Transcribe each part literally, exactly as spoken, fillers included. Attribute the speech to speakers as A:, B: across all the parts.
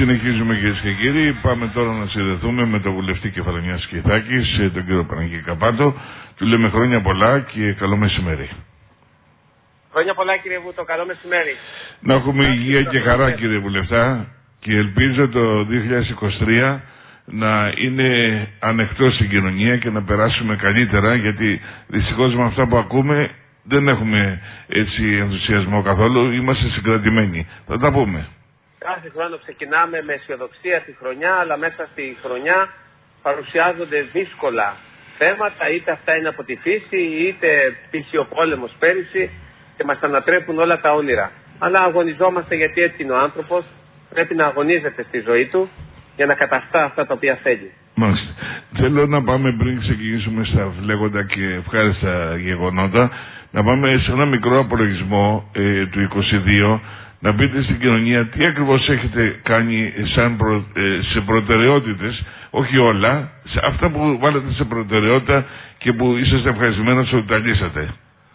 A: Συνεχίζουμε, κυρίες και κύριοι. Πάμε τώρα να συνδεθούμε με τον βουλευτή Κεφαλονιάς και Ιθάκης, τον κύριο Παναγιώτη Καπάτο. Του λέμε χρόνια πολλά και καλό μεσημέρι.
B: Χρόνια πολλά, κύριε Βούτο, καλό μεσημέρι.
A: Να έχουμε υγεία και χαρά, κύριε βουλευτά, και ελπίζω το δύο χιλιάδες είκοσι τρία να είναι ανεκτό στην κοινωνία και να περάσουμε καλύτερα, γιατί δυστυχώς με αυτά που ακούμε δεν έχουμε έτσι ενθουσιασμό καθόλου, είμαστε συγκρατημένοι. Θα τα πούμε.
B: Κάθε χρόνο ξεκινάμε με αισιοδοξία τη χρονιά, αλλά μέσα στη χρονιά παρουσιάζονται δύσκολα θέματα, είτε αυτά είναι από τη φύση, είτε π.χ. ο πόλεμος πέρυσι, και μας ανατρέπουν όλα τα όνειρα. Αλλά αγωνιζόμαστε, γιατί έτσι είναι ο άνθρωπος, πρέπει να αγωνίζεται στη ζωή του για να κατακτά αυτά τα οποία θέλει.
A: Μάλιστα. Θέλω να πάμε, πριν ξεκινήσουμε στα φλέγοντα και ευχάριστα γεγονότα, να πάμε σε ένα μικρό απολογισμό ε, του είκοσι δύο, να πείτε στην κοινωνία τι ακριβώς έχετε κάνει σαν προ, ε, σε προτεραιότητες, όχι όλα, σε αυτά που βάλετε σε προτεραιότητα και που είσαστε ευχαριστημένος ότι τα λύσατε.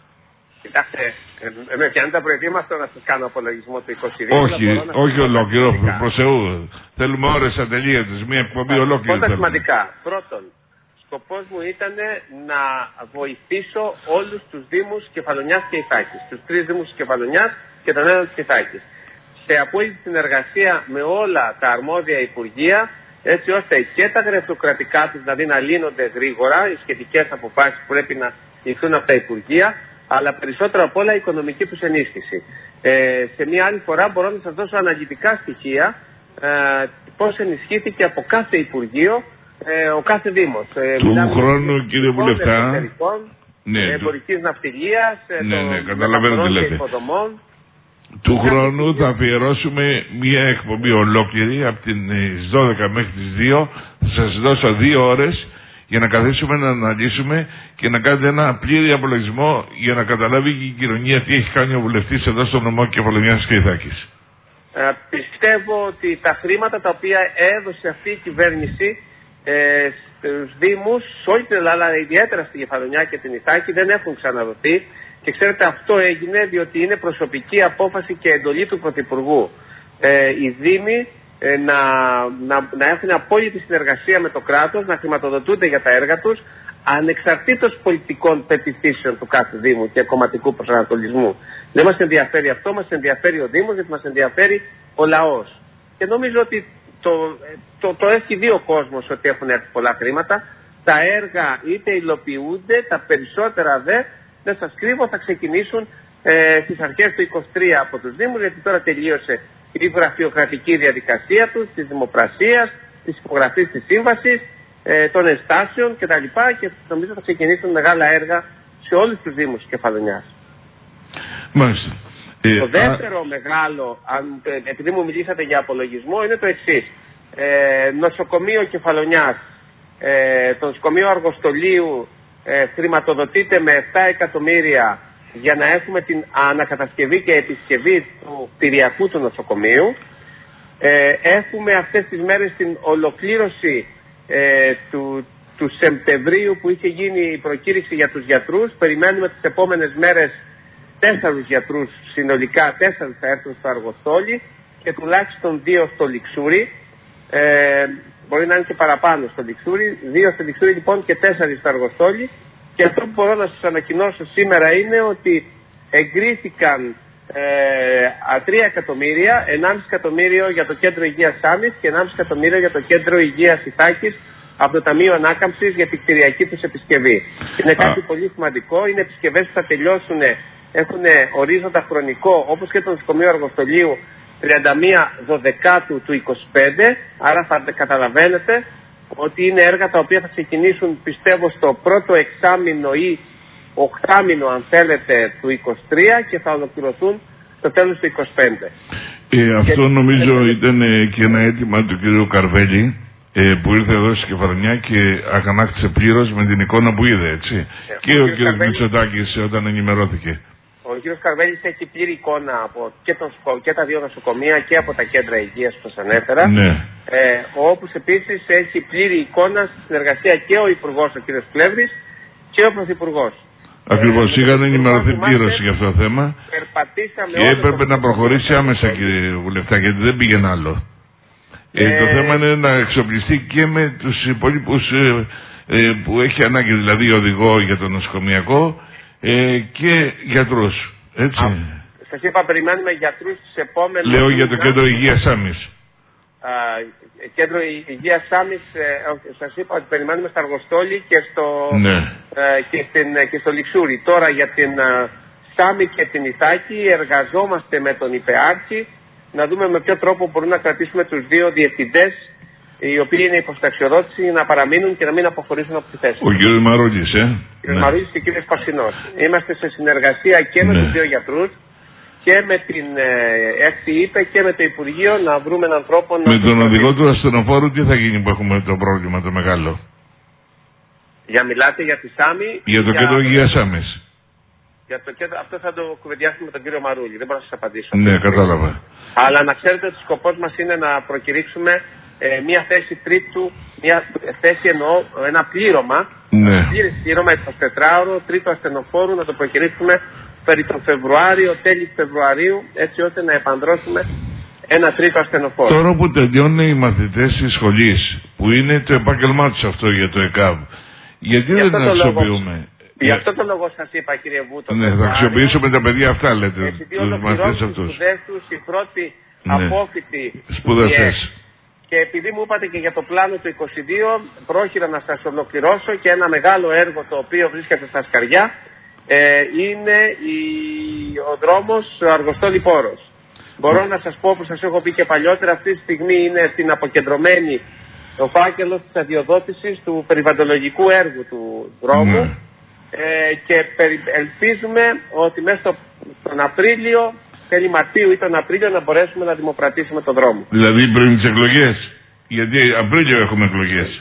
B: Κοιτάξτε, ε, με πιάνετε προετοίμαστο να σας κάνω απολογισμό του είκοσι δύο.
A: Όχι, όχι ολόκληρο, προς Θεού. Θέλουμε ώρες ατελείωτες, μια εκπομπή ολόκληρη.
B: Πρώτα σημαντικά. Πρώτον, σκοπός μου ήταν να βοηθήσω όλους τους Δήμους Κεφαλονιάς και Ιθάκης, τους τρεις Δήμους Κεφαλονιάς και τον ένα της Ιθάκης, σε απόλυτη συνεργασία με όλα τα αρμόδια υπουργεία, έτσι ώστε και τα γραφειοκρατικά τους δηλαδή να λύνονται γρήγορα, οι σχετικές αποφάσεις που πρέπει να ληφθούν από τα υπουργεία, αλλά περισσότερο απ' όλα η οικονομική τους ενίσχυση. Ε, σε μια άλλη φορά μπορώ να σας δώσω αναλυτικά στοιχεία ε, πώς ενισχύθηκε από κάθε υπουργείο ε, ο κάθε Δήμος. Ε,
A: του χρόνου, κύριε βουλευτά,
B: ναι, εμπορικής ναυτιλίας,
A: ναι, ναι, καταλαβαίνω τι λέτε.
B: Υποδομών.
A: Του χρόνου θα αφιερώσουμε μια εκπομπή ολόκληρη από τις δώδεκα μέχρι τις δύο. Θα σας δώσω δύο ώρες για να καθίσουμε να αναλύσουμε και να κάνετε ένα πλήρη απολογισμό για να καταλάβει και η κοινωνία τι έχει κάνει ο βουλευτής εδώ στο νομό Κεφαλονιάς και Ιθάκης.
B: Ε, πιστεύω ότι τα χρήματα τα οποία έδωσε αυτή η κυβέρνηση ε, στους Δήμους, σε όλη την Ελλάδα, αλλά ιδιαίτερα στη Κεφαλονιά και την Ιθάκη, δεν έχουν ξαναδοθεί. Και ξέρετε, αυτό έγινε διότι είναι προσωπική απόφαση και εντολή του Πρωθυπουργού. Ε, οι Δήμοι ε, να, να, να έχουν απόλυτη συνεργασία με το κράτος, να χρηματοδοτούνται για τα έργα τους, ανεξαρτήτως πολιτικών πεποιθήσεων του κάθε Δήμου και κομματικού προσανατολισμού. Δεν μας ενδιαφέρει αυτό, μας ενδιαφέρει ο Δήμος, γιατί μας ενδιαφέρει ο λαός. Και νομίζω ότι το, το, το έχει δει ο κόσμος ότι έχουν έρθει πολλά χρήματα. Τα έργα είτε υλοποιούνται, τα περισσότερα δε, δεν σας κρύβω, θα ξεκινήσουν ε, στις αρχές του είκοσι τρία από τους Δήμους, γιατί τώρα τελείωσε η γραφειοκρατική διαδικασία τους, της δημοπρασίας, της υπογραφής της σύμβασης, ε, των ενστάσεων κτλ. Και νομίζω θα ξεκινήσουν μεγάλα έργα σε όλους τους Δήμους της Κεφαλονιάς.
A: Μάλιστα. Ε,
B: το δεύτερο α... μεγάλο, αν, επειδή μου μιλήσατε για απολογισμό, είναι το εξής. Ε, νοσοκομείο Κεφαλονιάς, ε, το νοσοκομείο Αργοστολίου, ε, χρηματοδοτείται με επτά εκατομμύρια για να έχουμε την ανακατασκευή και επισκευή του κτηριακού του νοσοκομείου. Ε, έχουμε αυτές τις μέρες την ολοκλήρωση ε, του, του Σεπτεμβρίου που είχε γίνει η προκήρυξη για τους γιατρούς. Περιμένουμε τις επόμενες μέρες τέσσερους γιατρούς, συνολικά τέσσερους θα έρθουν στο Αργοστόλι και τουλάχιστον δύο στο Λιξούρι. Ε, μπορεί να είναι και παραπάνω στο Λιξούρι, δύο στο Λιξούρι λοιπόν και τέσσερις στο Αργοστόλι. Και αυτό που μπορώ να σας ανακοινώσω σήμερα είναι ότι εγκρίθηκαν ε, τρία εκατομμύρια, ενάμιση εκατομμύριο για το κέντρο υγείας Σάμης και ενάμιση εκατομμύριο για το κέντρο υγείας Ιθάκης από το Ταμείο Ανάκαμψης για την κτηριακή τους επισκευή. Είναι κάτι πολύ σημαντικό, είναι επισκευές που θα τελειώσουν, έχουν ορίζοντα χρονικό, όπως και το νοσοκομείο Αργοστολίου, τριάντα μία Δωδεκάτου του είκοσι πέντε, άρα θα καταλαβαίνετε ότι είναι έργα τα οποία θα ξεκινήσουν, πιστεύω, στο πρώτο εξάμηνο ή οκτάμηνο, αν θέλετε, του είκοσι τρία και θα ολοκληρωθούν στο τέλος του είκοσι πέντε.
A: Ε, αυτό και νομίζω και... ήταν ε, και ένα αίτημα του κ. Καρβέλη, ε, που ήρθε εδώ στη Κεφαλονιά και αγανάκτησε πλήρως με την εικόνα που είδε, έτσι. Ε, και ο, ο κ. Καρβέλη... Μητσοτάκης όταν ενημερώθηκε.
B: Ο κ. Καρβέλης έχει πλήρη εικόνα από και, τον, και τα δύο νοσοκομεία και από τα κέντρα υγείας που σας ανέφερα.
A: Ναι.
B: Ε, όπως επίσης έχει πλήρη εικόνα στη συνεργασία και ο Υπουργός, ο κ. Πλεύρης, και ο Πρωθυπουργός.
A: Ακριβώς, ε, είχαν ενημερωθεί πλήρως για αυτό το θέμα και έπρεπε να προχωρήσει άμεσα, κύριε Βουλευτά, γιατί δεν πήγαινε άλλο. Ε,
B: Ε,
A: το θέμα είναι να εξοπλιστεί και με τους υπόλοιπους ε, ε, που έχει ανάγκη, δηλαδή οδηγό για το νοσοκομιακό ε, και γιατρούς. Έτσι.
B: Α, σας είπα, περιμένουμε γιατρούς τις επόμενες...
A: Λέω για το κέντρο υγείας Σάμης.
B: Α, κέντρο υγείας Σάμης, ε, σας είπα ότι περιμένουμε στα Αργοστόλη και στο,
A: Ναι.
B: ε, και, στην, και στο Λιξούρι. Τώρα για την ε, Σάμη και την Ιθάκη εργαζόμαστε με τον υπεάρχη να δούμε με ποιο τρόπο μπορούμε να κρατήσουμε τους δύο διευθυντές οι οποίοι είναι υποσταξιοδότηση να παραμείνουν και να μην αποχωρήσουν από τη θέση.
A: Ο κ. Μαρούλης, ε.
B: Ο κ. Μαρούλης και ο κ. Πασινός. Είμαστε σε συνεργασία και με
A: Ναι.
B: τους δύο γιατρούς και με την ΕΦΤΙ και με το Υπουργείο να βρούμε έναν τρόπο να...
A: Με τον οδηγό του ασθενοφόρου τι θα γίνει που έχουμε το πρόβλημα το μεγάλο?
B: Για μιλάτε για τη Σάμη...
A: Για το
B: για...
A: κέντρο υγείας Σάμης.
B: Για το κέντρο... Αυτό θα το κουβεντιάσουμε με τον κύριο Μαρούλη. Δεν μπορώ να σας απαντήσω.
A: Ναι, κατάλαβα.
B: Αλλά να ξέρετε ότι σκοπός μας είναι να προκηρύξουμε ε, μια θέση τρίτου, μια θέση εννοώ, ένα πλήρωμα,
A: Ναι.
B: πλήρες πλήρωμα εικοσιτετράωρο, τρίτο ασθενοφόρου, να το προκηρύξουμε περί τον Φεβρουάριο, τέλη Φεβρουαρίου, έτσι ώστε να επανδρώσουμε ένα τρίτο ασθενοφόρο.
A: Τώρα που τελειώνουν οι μαθητές της σχολής, που είναι το επάγγελμά τους αυτό για το ΕΚΑΒ, γιατί
B: Γι'
A: δεν
B: αυτό
A: τα
B: το λόγο-
A: αξιοποιούμε?
B: Γι' αυτό το λόγο σας είπα, κύριε Βούτο.
A: Ναι, θα αξιοποιήσουμε τα παιδιά αυτά, λέτε,
B: Επειδή
A: τους μαθητές
B: ολοκληρώνουν τις
A: αυτούς.
B: σπουδές τους, οι πρώτοι
A: Ναι.
B: απόφοιτοι
A: Σπουδαστές.
B: Και επειδή μου είπατε και για το πλάνο του είκοσι δύο, πρόχειρα να σας ολοκληρώσω και ένα μεγάλο έργο το οποίο βρίσκεται στα σκαριά ε, είναι η, ο δρόμος Αργοστόλη-Πόρος. Μπορώ να σας πω, όπως σας έχω πει και παλιότερα, αυτή τη στιγμή είναι στην αποκεντρωμένη ο φάκελος της αδειοδότησης του περιβαλλοντολογικού έργου του δρόμου.
A: Ναι.
B: Ε, και περι, ελπίζουμε ότι μέσα στο, τον Απρίλιο, τέλη Μαρτίου ή τον Απρίλιο, να μπορέσουμε να δημοπρατήσουμε τον δρόμο.
A: Δηλαδή πριν τις εκλογές. Γιατί Απρίλιο έχουμε εκλογές.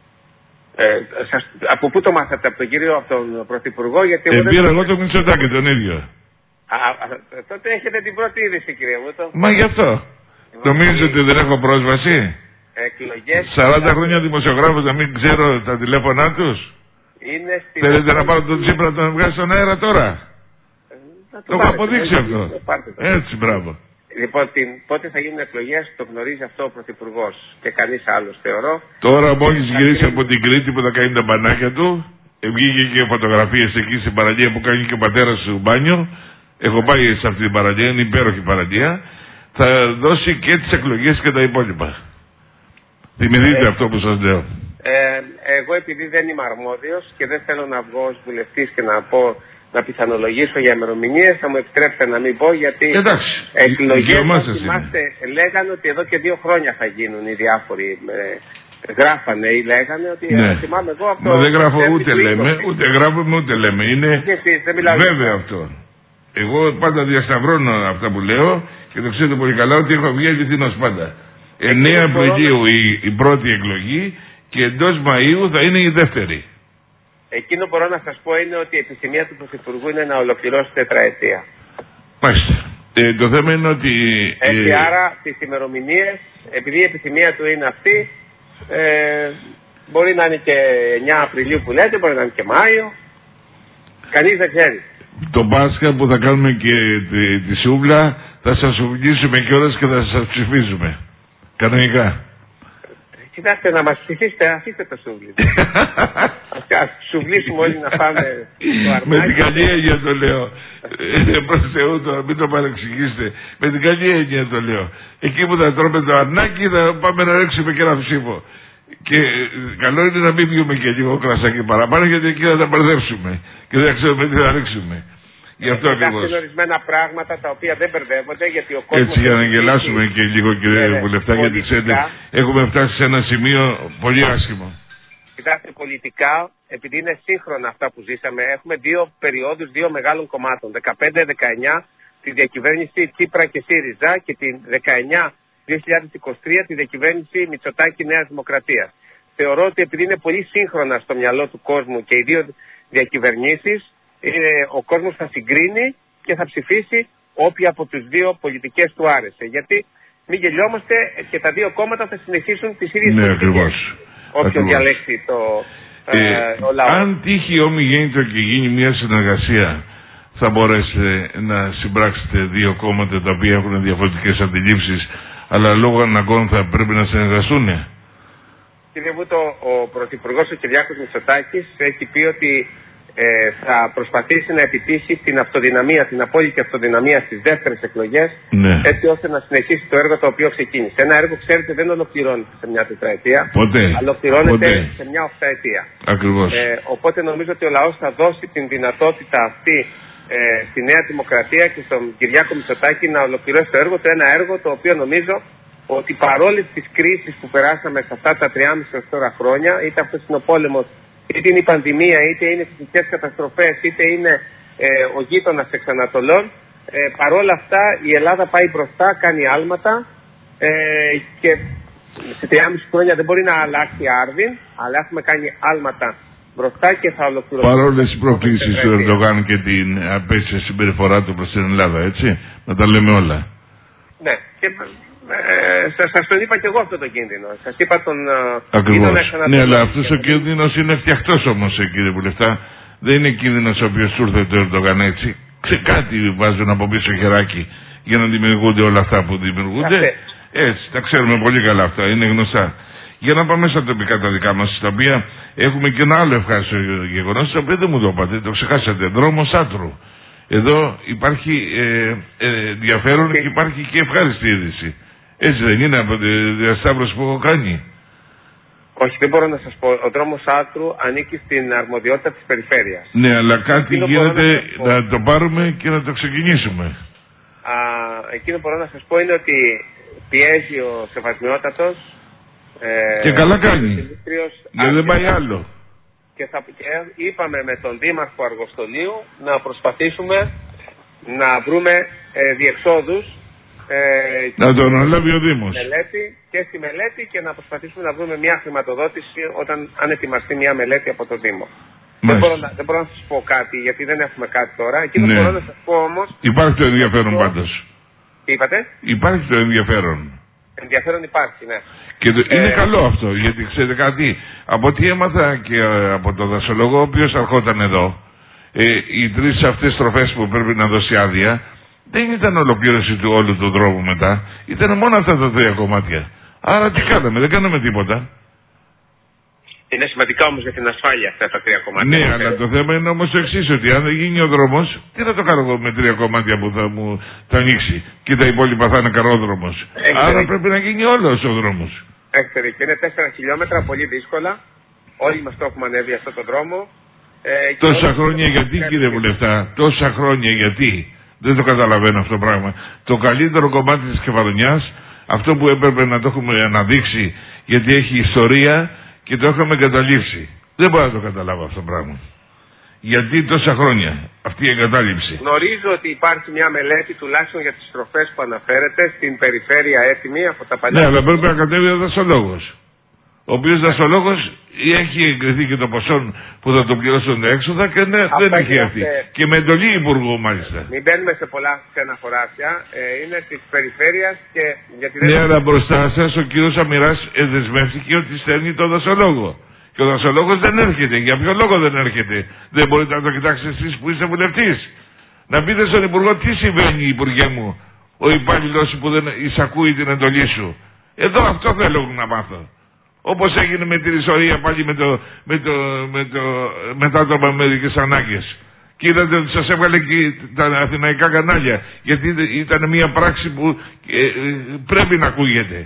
B: Ε, σας, από πού το μάθατε, από τον κύριο, από τον Πρωθυπουργό? Γιατί
A: Ε,
B: δεν-
A: πήρα εγώ το Μητσοτάκη τον ίδιο.
B: Α, α, τότε έχετε την πρώτη είδηση, κύριε Βούτο.
A: Μα γι' αυτό. Νομίζετε ότι δεν έχω πρόσβαση?
B: Εκλογές
A: σαράντα χρόνια δημοσιογράφος να μην ξέρω τα τηλέφωνά τους.
B: είναι στην...
A: Θέλετε να πάρω τον Τσίπρα να τον βγάλει στον αέρα τώρα?
B: Να
A: Το έχω
B: πάρετε,
A: αποδείξει
B: να-
A: αυτό.
B: να πάρτε το.
A: Έτσι, μπράβο.
B: Λοιπόν, την, πότε θα γίνουν εκλογές το γνωρίζει αυτό ο Πρωθυπουργός και κανείς άλλος, θεωρώ.
A: Τώρα μόλις γυρίσει από την Κρήτη που θα κάνει τα μπανάκια του, ε, βγήκε και φωτογραφίες εκεί στην παραλία που κάνει και ο πατέρας του μπάνιο. Έχω πάει σε αυτή την παραλία, είναι υπέροχη παραλία. Θα δώσει και τις εκλογές και τα υπόλοιπα. Θυμηθείτε
B: Ε,
A: αυτό που σας λέω.
B: Ε, εγώ επειδή δεν είμαι αρμόδιος και δεν θέλω να βγω ως βουλευτής και να πω, να πιθανολογήσω για ημερομηνίες, θα μου επιτρέψετε να μην πω, γιατί
A: Εντάξει,
B: εκλογές,
A: δικαίωμά
B: αν
A: σας είναι.
B: θυμάστε, λέγανε ότι εδώ και δύο χρόνια θα γίνουν οι διάφοροι. Ε, γράφανε ή λέγανε ότι
A: Ναι.
B: ε, θυμάμαι εγώ αυτό.
A: Μα δεν γράφω
B: το
A: ούτε
B: είκοσι.
A: λέμε, ούτε γράφουμε ούτε λέμε. Είναι
B: Και εσείς, δεν μιλάω.
A: βέβαιο αυτό. Εγώ πάντα διασταυρώνω αυτά που λέω και το ξέρετε πολύ καλά ότι έχω βγει αληθινός πάντα. εννέα Απριλίου η, η πρώτη εκλογή και εντός Μαΐου θα είναι η δεύτερη.
B: Εκείνο μπορώ να σας πω είναι ότι η επιθυμία του Πρωθυπουργού είναι να ολοκληρώσει τετραετία.
A: Μάλιστα. Ε, το θέμα είναι ότι...
B: Έτσι,
A: ε,
B: άρα τις ημερομηνίες, επειδή η επιθυμία του είναι αυτή, ε, μπορεί να είναι και εννέα Απριλίου που λέτε, μπορεί να είναι και Μάιο. Κανείς δεν ξέρει.
A: το Πάσχα που θα κάνουμε και τη, τη σούβλα θα σας σουβλήσουμε κιόλας και θα σας ψηφίζουμε. Κανονικά.
B: Κοιτάξτε, να μας ψηφίσετε, αφήστε το σούβλι. Ας σουβλήσουμε όλοι να πάμε το αρμάκι.
A: Με την καλή έννοια το λέω. Ε, προς Θεού το, μην το παρεξηγήσετε. Με την καλή έννοια το λέω. Εκεί που θα τρώμε το αρνάκι θα πάμε να ρίξουμε και ένα ψήφο. Και ε, καλό είναι να μην πιούμε και λίγο κρασάκι παραπάνω, γιατί εκεί θα τα μπερδέψουμε. Και δεν ξέρουμε τι θα ρίξουμε. Γι' αυτό ακριβώς.
B: Είναι ορισμένα πράγματα τα οποία δεν μπερδεύονται, γιατί ο κόσμος...
A: Έτσι για να γελάσουμε και λίγο, κύριε
B: Ναι,
A: Βουλευτά, γιατί
B: πολιτικά.
A: ξέρετε έχουμε φτάσει σε ένα σημείο πολύ άσχημο.
B: Κοιτάξτε, πολιτικά, επειδή είναι σύγχρονα αυτά που ζήσαμε, έχουμε δύο περιόδους δύο μεγάλων κομμάτων. δεκαπέντε δεκαεννιά τη διακυβέρνηση Τσίπρα και ΣΥΡΙΖΑ και την δεκαεννιά δύο χιλιάδες είκοσι τρία τη διακυβέρνηση Μητσοτάκη Νέας Δημοκρατίας. Θεωρώ ότι επειδή είναι πολύ σύγχρονα στο μυαλό του κόσμου και οι δύο διακυβερνήσεις, ε, ο κόσμος θα συγκρίνει και θα ψηφίσει όποια από τους δύο πολιτικές του άρεσε. Γιατί μην γελιόμαστε, και τα δύο κόμματα θα συνεχίσουν τις ίδιες
A: Ναι,
B: πολιτικές.
A: ακριβώς.
B: Όποιο
A: Ακριβώς.
B: διαλέξει το,
A: Ε,
B: ε, ο λαός.
A: αν τύχει ομιγέννητο και γίνει μια συνεργασία, θα μπορέσετε να συμπράξετε δύο κόμματα τα οποία έχουν διαφορετικές αντιλήψεις, αλλά λόγω αναγκών θα πρέπει να συνεργαστούν.
B: Κύριε Βούτο, ο Πρωθυπουργός ο Κυριάκος Μητσοτάκης έχει πει ότι ε, θα προσπαθήσει να επιτύχει την αυτοδυναμία, την απόλυτη αυτοδυναμία στις δεύτερες εκλογές,
A: ναι.
B: έτσι ώστε να συνεχίσει το έργο το οποίο ξεκίνησε. Ένα έργο, ξέρετε, δεν ολοκληρώνεται σε μια τετραετία,
A: ποτέ.
B: αλλά ολοκληρώνεται
A: ποτέ.
B: σε μια οχταετία.
A: Ακριβώς.
B: Ε, οπότε νομίζω ότι ο λαός θα δώσει την δυνατότητα αυτή ε, στη Νέα Δημοκρατία και στον Κυριάκο Μητσοτάκη να ολοκληρώσει το έργο του. Ένα έργο το οποίο νομίζω ότι παρόλες τις κρίσεις που περάσαμε σε αυτά τα τριάμισι έως τώρα χρόνια, είτε αυτός είναι ο πόλεμος, είτε είναι η πανδημία, είτε είναι φυσικές καταστροφές, είτε είναι ε, ο γείτονας εξ Ανατολών, ε, παρόλα αυτά η Ελλάδα πάει μπροστά, κάνει άλματα ε, και σε τριάμισι χρόνια δεν μπορεί να αλλάξει άρδιν, αλλά έχουμε κάνει άλματα μπροστά και θα ολοκληρώσουμε.
A: Παρόλες οι προκλήσεις του Ερντογάν και την απέσια συμπεριφορά του προς την Ελλάδα, έτσι, να τα λέμε όλα.
B: Ναι, και ε, σας, σας τον είπα και εγώ αυτό το κίνδυνο. Σας είπα τον
A: Ακριβώς. Ναι, αλλά αυτός ο κίνδυνος είναι φτιαχτός όμως, κύριε Βουλευτά. Δεν είναι κίνδυνος ο οποίος του ήρθε το Ερντογάν έτσι. Σε κάτι βάζουν από πίσω χεράκι για να δημιουργούνται όλα αυτά που δημιουργούνται. Έτσι, τα ξέρουμε πολύ καλά αυτά, είναι γνωστά. Για να πάμε στα τοπικά τα δικά μας, στα οποία έχουμε και ένα άλλο ευχάριστο γεγονός, το οποίο δεν μου το είπατε, το ξεχάσατε. Δρόμος Άτρου. Εδώ υπάρχει ε, ε, ενδιαφέρον και υπάρχει και ευχάριστη είδηση. Έτσι δεν είναι από τη διασταύρωση που έχω κάνει?
B: Όχι, δεν μπορώ να σας πω. Ο δρόμος Άτρου ανήκει στην αρμοδιότητα της περιφέρειας.
A: Ναι, αλλά κάτι
B: εκείνο
A: γίνεται
B: να,
A: να το πάρουμε και να το ξεκινήσουμε.
B: Α, εκείνο που μπορώ να σας πω είναι ότι πιέζει ο Σεβασμιότατος. Ε,
A: και καλά κάνει. Γιατί δεν πάει άλλο.
B: Και, θα, και είπαμε με τον Δήμαρχο Αργοστολίου να προσπαθήσουμε να βρούμε ε, διεξόδους. Ε,
A: να τον αναλάβει ο Δήμος.
B: Μελέτη, και στη μελέτη και να προσπαθήσουμε να βρούμε μια χρηματοδότηση όταν αν ετοιμαστεί μια μελέτη από το Δήμο. Δεν μπορώ, να, δεν μπορώ να σας πω κάτι γιατί δεν έχουμε κάτι τώρα. Εκείνο
A: ναι.
B: που μπορώ να σας πω όμως...
A: Υπάρχει το ενδιαφέρον αυτό... πάντως.
B: Τι είπατε?
A: Υπάρχει το ενδιαφέρον.
B: Ενδιαφέρον υπάρχει, ναι.
A: Και το,
B: ε...
A: είναι καλό αυτό, γιατί ξέρετε κάτι, από ό,τι έμαθα και ε, από τον δασολόγο, ο οποίος αρχόταν εδώ, ε, οι τρεις αυτές στροφές που πρέπει να δώσει άδεια, δεν ήταν ολοκλήρωση του όλου του δρόμου μετά, ήταν μόνο αυτά τα τρία κομμάτια. Άρα τι κάναμε, δεν κάναμε τίποτα.
B: Είναι σημαντικά όμως για την ασφάλεια αυτά τα τρία κομμάτια.
A: Ναι, αλλά το θέμα είναι όμως το εξής, ότι αν δεν γίνει ο δρόμος, τι να το κάνω εγώ με τρία κομμάτια που θα μου θα ανοίξει και τα υπόλοιπα θα είναι καρόδρομος. Άρα πρέπει να γίνει όλος ο δρόμος.
B: Έχετε δίκιο, είναι τέσσερα χιλιόμετρα, πολύ δύσκολα. Όλοι μας το έχουμε ανέβει αυτό το δρόμο. Ε,
A: τόσα χρόνια γιατί, κύριε Βουλευτά, τόσα χρόνια γιατί. Δεν το καταλαβαίνω αυτό το πράγμα. Το καλύτερο κομμάτι της Κεφαλονιάς, αυτό που έπρεπε να το έχουμε αναδείξει γιατί έχει ιστορία και το είχαμε εγκαταλείψει. Δεν μπορώ να το καταλάβω αυτό το πράγμα. Γιατί τόσα χρόνια αυτή η εγκατάλειψη.
B: Γνωρίζω ότι υπάρχει μια μελέτη τουλάχιστον για τις στροφές που αναφέρετε στην περιφέρεια έτοιμη από τα παλιά.
A: Ναι, αλλά πρέπει να κατέβει ο δασολόγος. Ο οποίος δασολόγος έχει εγκριθεί και το ποσό που θα το πληρώσουν τα έξοδα και ναι, δεν έχει αυτή. Και με εντολή υπουργού μάλιστα.
B: Μην μπαίνουμε σε πολλά ξένα χωράφια. Ε, είναι της περιφέρειας και γιατί δεν.
A: Ναι, αλλά μπροστά σας ο κύριος Αμυράς δεσμεύτηκε ότι στέλνει τον δασολόγο. Και ο δασολόγος δεν έρχεται. Για ποιο λόγο δεν έρχεται? Δεν μπορείτε να το κοιτάξετε εσείς που είστε βουλευτής? Να πείτε στον υπουργό τι συμβαίνει, υπουργέ μου, ο υπάλληλος που δεν εισακούει την εντολή σου. Εδώ αυτό θέλω να μάθω. Όπως έγινε με την ιστορία πάλι με το, με το, με το μετάτομα με ειδικές ανάγκες. Και είδατε ότι σας έβγαλε και τα αθηναϊκά κανάλια. Γιατί ήταν μια πράξη που ε, ε, πρέπει να ακούγεται.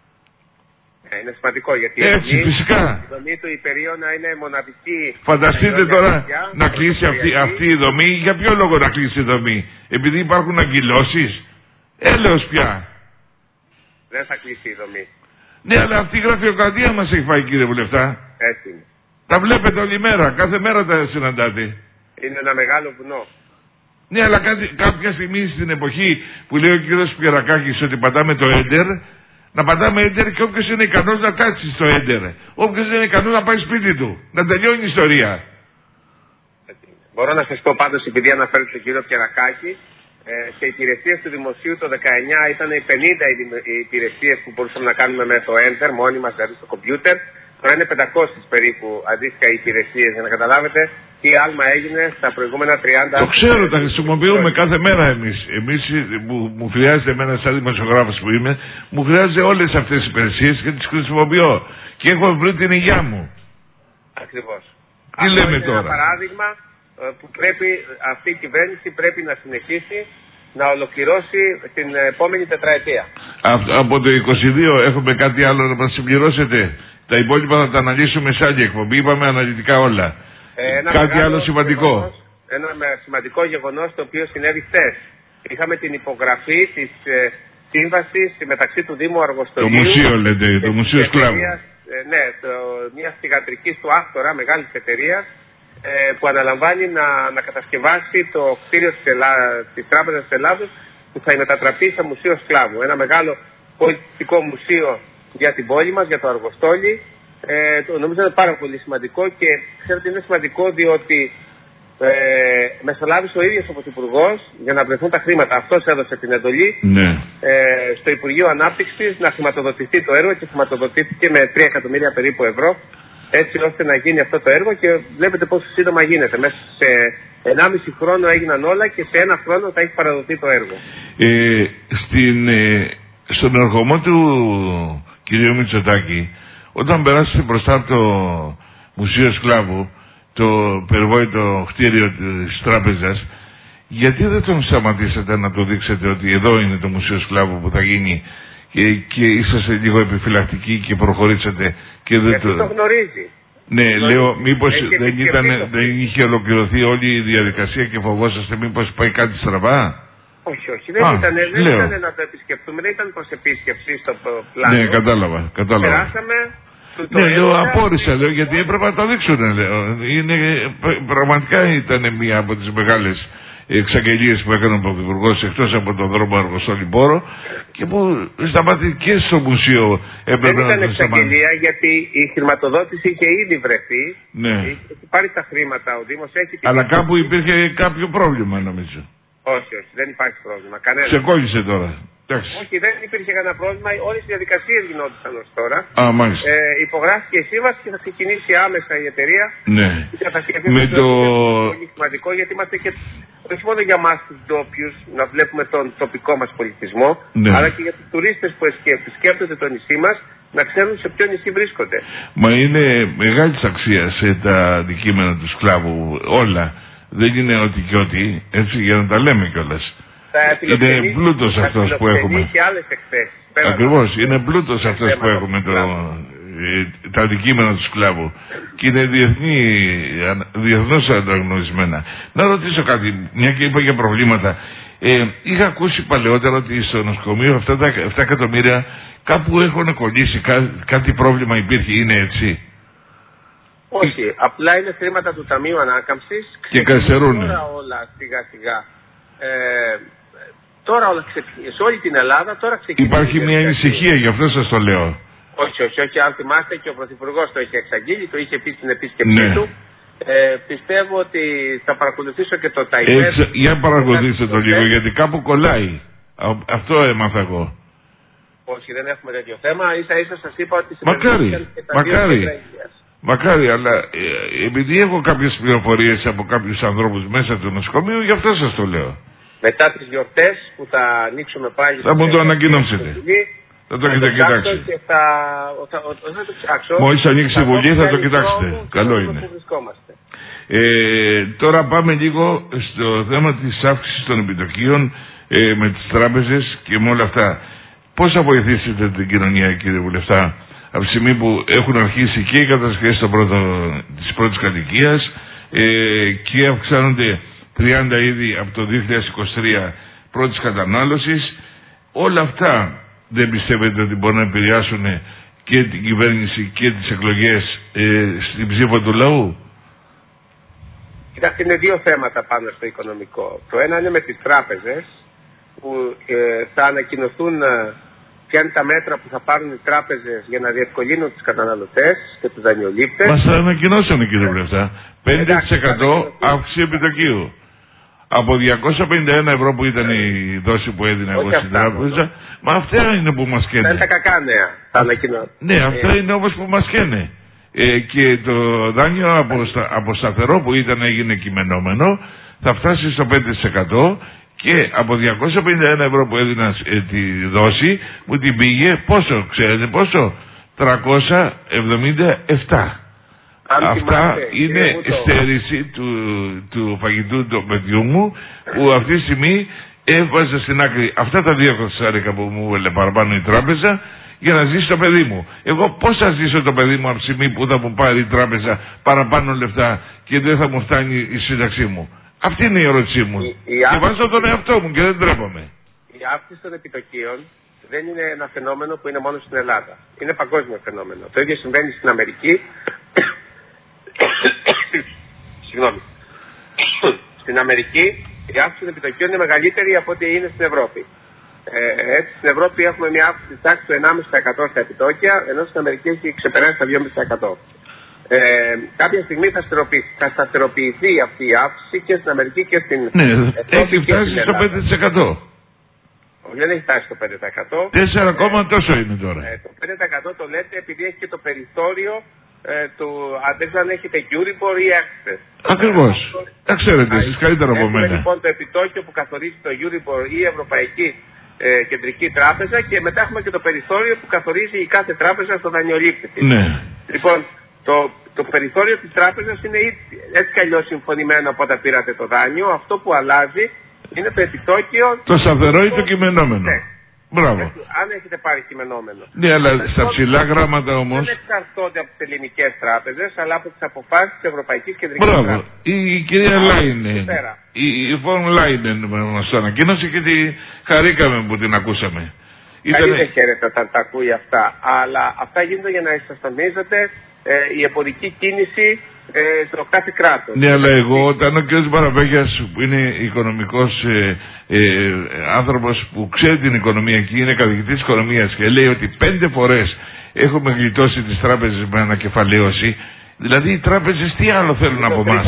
B: Ε, είναι σημαντικό γιατί
A: έτσι,
B: η
A: φυσικά.
B: δομή του υπερίωνα είναι μοναδική.
A: Φανταστείτε τώρα να κλείσει αυτή, αυτή η δομή. Για ποιο λόγο να κλείσει η δομή? Επειδή υπάρχουν αγκυλώσεις? Έλεος πια.
B: Δεν θα κλείσει η δομή.
A: Ναι, αλλά αυτή η γραφειοκρατία μας έχει φάει, κύριε Βουλευτά.
B: Έτσι είναι.
A: Τα βλέπετε όλη μέρα, κάθε μέρα τα συναντάτε.
B: Είναι ένα μεγάλο βουνό.
A: Ναι, αλλά κάτι, κάποια στιγμή στην εποχή που λέει ο κύριος Πιερακάκης ότι πατάμε το έντερ, να πατάμε έντερ και όποιος είναι ικανός να κάτσει στο έντερ. Όποιος δεν είναι ικανός να πάει σπίτι του. Να τελειώνει η ιστορία.
B: Έτσι. Μπορώ να σας πω πάντως, επειδή αναφέρετε τον κύριο Πιερακάκη, Ε, σε υπηρεσίες του Δημοσίου το δεκαεννιά ήταν οι πενήντα οι υπηρεσίες που μπορούσαμε να κάνουμε με το Enter, μόνοι μας δηλαδή στο κομπιούτερ. Τώρα είναι πεντακόσιες περίπου αντίστοιχα υπηρεσίες, για να καταλάβετε τι άλμα έγινε στα προηγούμενα τριάντα.
A: Το ξέρω, τα χρησιμοποιούμε κάθε μέρα εμείς. Εμείς μου, μου χρειάζεται εμένα σαν δημοσιογράφος που είμαι, μου χρειάζεται όλες αυτές τις υπηρεσίες και τις χρησιμοποιώ. Και έχω βρει την υγεία μου.
B: Ακριβώς.
A: Τι
B: Αυτό
A: λέμε
B: είναι
A: τώρα.
B: Ένα παράδειγμα που πρέπει αυτή η κυβέρνηση πρέπει να συνεχίσει να ολοκληρώσει την επόμενη τετραετία.
A: Α, από το είκοσι δύο έχουμε κάτι άλλο να μας συμπληρώσετε? Τα υπόλοιπα θα τα αναλύσουμε σε άλλη εκπομπή. Είπαμε αναλυτικά όλα. Ε, κάτι άλλο σημαντικό.
B: Γεγονός, ένα σημαντικό γεγονός το οποίο συνέβη χθες. Είχαμε την υπογραφή της ε, σύμβασης μεταξύ του Δήμου Αργοστολίου.
A: Το μουσείο λέτε, το μουσείο Σκλάβου.
B: Ε, ναι, το, μια θυγατρικής του Άκτορα, μεγάλης εταιρείας, ε, που αναλαμβάνει να, να κατασκευάσει το κτίριο της, Ελλά, της Τράπεζας της Ελλάδος, που θα μετατραπεί σε μουσείο Σκλάβου. Ένα μεγάλο πολιτικό μουσείο για την πόλη μας, για το Αργοστόλι. Ε, το νομίζω είναι πάρα πολύ σημαντικό και ξέρω ότι είναι σημαντικό διότι ε, μεσολάβησε ο ίδιος ο Πρωθυπουργός για να βρεθούν τα χρήματα. Αυτός έδωσε την εντολή
A: ναι.
B: ε, στο Υπουργείο Ανάπτυξης να χρηματοδοτηθεί το έργο και χρηματοδοτήθηκε με τρία εκατομμύρια περίπου ευρώ, έτσι ώστε να γίνει αυτό το έργο και βλέπετε πόσο σύντομα γίνεται. Μέσα σε ενάμιση χρόνο έγιναν όλα και σε ένα χρόνο θα έχει παραδοθεί το έργο.
A: Ε, στην, ε, στον εργομό του κ. Μητσοτάκη, όταν περάσετε μπροστά από το Μουσείο Σκλάβου, το περιβόητο κτίριο της τράπεζας, γιατί δεν τον σταματήσατε να το δείξετε ότι εδώ είναι το Μουσείο Σκλάβου που θα γίνει και, και είσαστε λίγο επιφυλακτικοί και προχωρήσατε και δεν
B: γιατί το... το γνωρίζει.
A: Ναι,
B: γνωρίζει.
A: Λέω μήπως δεν, ήταν, δεν είχε ολοκληρωθεί όλη η διαδικασία και φοβόσαστε μήπως πάει κάτι στραβά?
B: Όχι, όχι, δεν, Α, ήταν, δεν ήταν να το επισκεφτούμε, δεν ήταν προς επίσκεψη στο πλάνο.
A: Ναι, κατάλαβα, κατάλαβα.
B: Περάσαμε. Το
A: ναι, λέω, απόρρισα, λέω, γιατί έπρεπε να το δείξουν, λέω. Είναι, πραγματικά ήταν μία από τις μεγάλες εξαγγελίες που έκανε ο Πρωθυπουργός, εκτός από τον δρόμο Αργοστόλι-Πόρο, και που σταμάτησε και στο μουσείο έπρεπε να το σταματήσει.
B: Δεν ήταν εξαγγελία, γιατί η χρηματοδότηση είχε ήδη βρεθεί.
A: Ναι.
B: Έχει πάρει τα χρήματα, ο Δήμος έχει...
A: Αλλά κάπου υπήρχε κάποιο πρόβλημα, νομίζω.
B: Όχι, όχι, δεν υπάρχει πρόβλημα. Κανένα.
A: Σε κόλλησε τώρα. Εντάξει.
B: Όχι, δεν υπήρχε κανένα πρόβλημα. Όλες οι διαδικασίες γινόντουσαν ως τώρα.
A: Α, μάλιστα.
B: Ε, υπογράφηκε η σύμβαση και θα ξεκινήσει άμεσα η εταιρεία.
A: Ναι.
B: Και θα
A: με το...
B: Είναι πολύ σημαντικό γιατί είμαστε και όχι μόνο για εμάς τους ντόπιους να βλέπουμε τον τοπικό μας πολιτισμό,
A: ναι.
B: αλλά και για τους τουρίστες που επισκέπτονται το νησί μας να ξέρουν σε ποιο νησί βρίσκονται.
A: Μα είναι μεγάλη αξία σε τα αντικείμενα του Σκλάβου όλα. Δεν είναι ότι και ότι, έτσι, για να τα λέμε κιόλας. Είναι πλούτος αυτός που έχουμε.
B: Και άλλες εκθέσεις.
A: Ακριβώς, είναι πλούτος αυτός που έχουμε το, ε, τα αντικείμενα του Σκλάβου. Και είναι διεθνή, διεθνώς αναγνωρισμένα. Να ρωτήσω κάτι, μια και είπα για προβλήματα. Ε, είχα ακούσει παλαιότερα ότι στο νοσοκομείο αυτά τα επτά εκατομμύρια κάπου έχουν κολλήσει, κά, κάτι πρόβλημα υπήρχε, είναι έτσι?
B: Όχι, απλά είναι χρήματα του Ταμείου Ανάκαμψης
A: και καθυστερούν.
B: Τώρα όλα σιγά σιγά. Ε, τώρα όλα ξεκινούν. Σε όλη την Ελλάδα τώρα ξεκινούν.
A: Υπάρχει μια ανησυχία, γι' αυτό σας το λέω.
B: Όχι, όχι, όχι. Αν θυμάστε και ο Πρωθυπουργός το είχε εξαγγείλει, το είχε πει στην επίσκεψή
A: ναι.
B: του. Ε, πιστεύω ότι θα παρακολουθήσω και το ΤΑΙΜΕΔ.
A: Έτσι, για παρακολουθήστε το λίγο, γιατί κάπου κολλάει. Αυτό έμαθα εγώ.
B: Όχι, δεν έχουμε τέτοιο θέμα. Ίσα ίσα σας είπα ότι...
A: Μακάρι, μακάρι. Μακάρι, αλλά ε, επειδή έχω κάποιες πληροφορίες από κάποιους ανθρώπους μέσα του νοσοκομείου, γι' αυτό σας το λέω.
B: Μετά τις γιορτές που θα ανοίξουμε πάλι...
A: Θα μου το ανακοινώσετε. Θα το έχετε κοιτάξει.
B: Και θα, θα, θα, θα το ψάξω.
A: Μόλις ανοίξει η Βουλή θα το κοιτάξετε. Καλό είναι. Ε, τώρα πάμε λίγο στο θέμα της αύξησης των επιτοκίων ε, με τις τράπεζες και με όλα αυτά. Πώς θα βοηθήσετε την κοινωνία, κύριε Βουλευτά, από τη στιγμή που έχουν αρχίσει και οι κατασκευές της πρώτης κατοικίας ε, και αυξάνονται τριάντα είδη από το δύο χιλιάδες είκοσι τρία πρώτης κατανάλωσης, όλα αυτά δεν πιστεύετε ότι μπορούν να επηρεάσουν και την κυβέρνηση και τις εκλογές ε, στην ψήφο του λαού?
B: Κοιτάξτε, είναι δύο θέματα πάνω στο οικονομικό. Το ένα είναι με τις τράπεζες που ε, θα ανακοινωθούν ε, ποια είναι τα μέτρα που θα πάρουν οι τράπεζες για να διευκολύνουν τους καταναλωτές και τους δανειολήπτες.
A: Μας ανακοινώσανε, κύριε Βουλευτά, πέντε τοις εκατό αύξηση επιτοκίου. Από διακόσια πενήντα ένα ευρώ που ήταν η δόση που έδινα εγώ στην τράπεζα, μα αυτά είναι που μας καίνε.
B: Δεν είναι τα κακά νέα. Θα ανακοινώσουν.
A: Ναι, αυτά είναι όμως που μας καίνε. ε, και το δάνειο από, από σταθερό που ήταν έγινε κειμενόμενο θα φτάσει στο πέντε τοις εκατό και από διακόσια πενήντα ένα ευρώ που έδινα ε, τη δόση μου την πήγε πόσο, ξέρετε πόσο, τριακόσια εβδομήντα επτά.
B: Αν
A: Αυτά
B: θυμάστε,
A: είναι στέρηση του, του φαγητού του παιδιού μου που αυτή τη στιγμή έβαζε στην άκρη αυτά τα δύο κοστάρικα που μου έβαλε παραπάνω η τράπεζα για να ζήσει το παιδί μου. Εγώ πώς θα ζήσω το παιδί μου από τη στιγμή που θα μου πάρει η τράπεζα παραπάνω λεφτά και δεν θα μου φτάνει η σύνταξή μου. Αυτή είναι η ερώτησή μου. Η, η και βάζω τον εαυτό μου και δεν τρέπομαι.
B: Η αύξηση των επιτοκίων δεν είναι ένα φαινόμενο που είναι μόνο στην Ελλάδα. Είναι παγκόσμιο φαινόμενο. Το ίδιο συμβαίνει στην Αμερική. Συγγνώμη. Στην Αμερική η αύξηση των επιτοκίων είναι μεγαλύτερη από ό,τι είναι στην Ευρώπη. Ε, έτσι στην Ευρώπη έχουμε μια αύξηση της τάξης του ενάμιση τοις εκατό στα επιτόκια, ενώ στην Αμερική έχει ξεπεράσει τα δυόμιση τοις εκατό. Ε, κάποια στιγμή θα, θα σταθεροποιηθεί αυτή η αύξηση και στην Αμερική και στην
A: ναι, Ευρώπη. Έχει φτάσει στο πέντε τοις εκατό.
B: Δεν έχει φτάσει στο πέντε τοις εκατό.
A: τέσσερα κόμμα ε, τόσο είναι τώρα.
B: Ε, το πέντε τοις εκατό το λέτε επειδή έχει και το περιθώριο ε, του. Αν δεν ξέρω αν έχετε Euribor ή Access.
A: Ακριβώς. Τα ξέρετε εσείς καλύτερα από μένα.
B: Έχουμε λοιπόν το επιτόκιο που καθορίζει το Euribor ή η Ευρωπαϊκή ε, Κεντρική Τράπεζα και μετά έχουμε και το περιθώριο που καθορίζει η κάθε τράπεζα στο δανειολήπτη.
A: Ναι.
B: Λοιπόν, το, το περιθώριο της τράπεζας είναι έτσι κι αλλιώς συμφωνημένο από όταν πήρατε το δάνειο. Αυτό που αλλάζει είναι το επιτόκιο.
A: Το σταθερό ή το κειμενόμενο.
B: Ναι.
A: Μπράβο.
B: Αν έχετε πάρει κειμενόμενο.
A: Ναι, αλλά λοιπόν, στα ψηλά γράμματα όμως.
B: Δεν εξαρτώνται από τις ελληνικές τράπεζες, αλλά από τις αποφάσεις της Ευρωπαϊκής Κεντρικής Τράπεζας.
A: Μπράβο. Η, η κυρία Λάινεν. Η, η Φον Λάινεν μας το ανακοίνωσε και τη χαρήκαμε που την ακούσαμε.
B: Κανείς Ήτανε... δεν χαίρεται όταν τα ακούει αυτά. Αλλά αυτά γίνονται για να εξασφαλίζεται ε, η εμπορική κίνηση ε, στο κάθε κράτος.
A: Ναι, αλλά εγώ όταν ο κ. Παραπέγιας που είναι οικονομικός ε, ε, άνθρωπος που ξέρει την οικονομία και είναι καθηγητής οικονομίας και λέει ότι πέντε φορές έχουμε γλιτώσει τις τράπεζες με ανακεφαλαίωση, δηλαδή οι τράπεζες τι άλλο θέλουν από εμάς.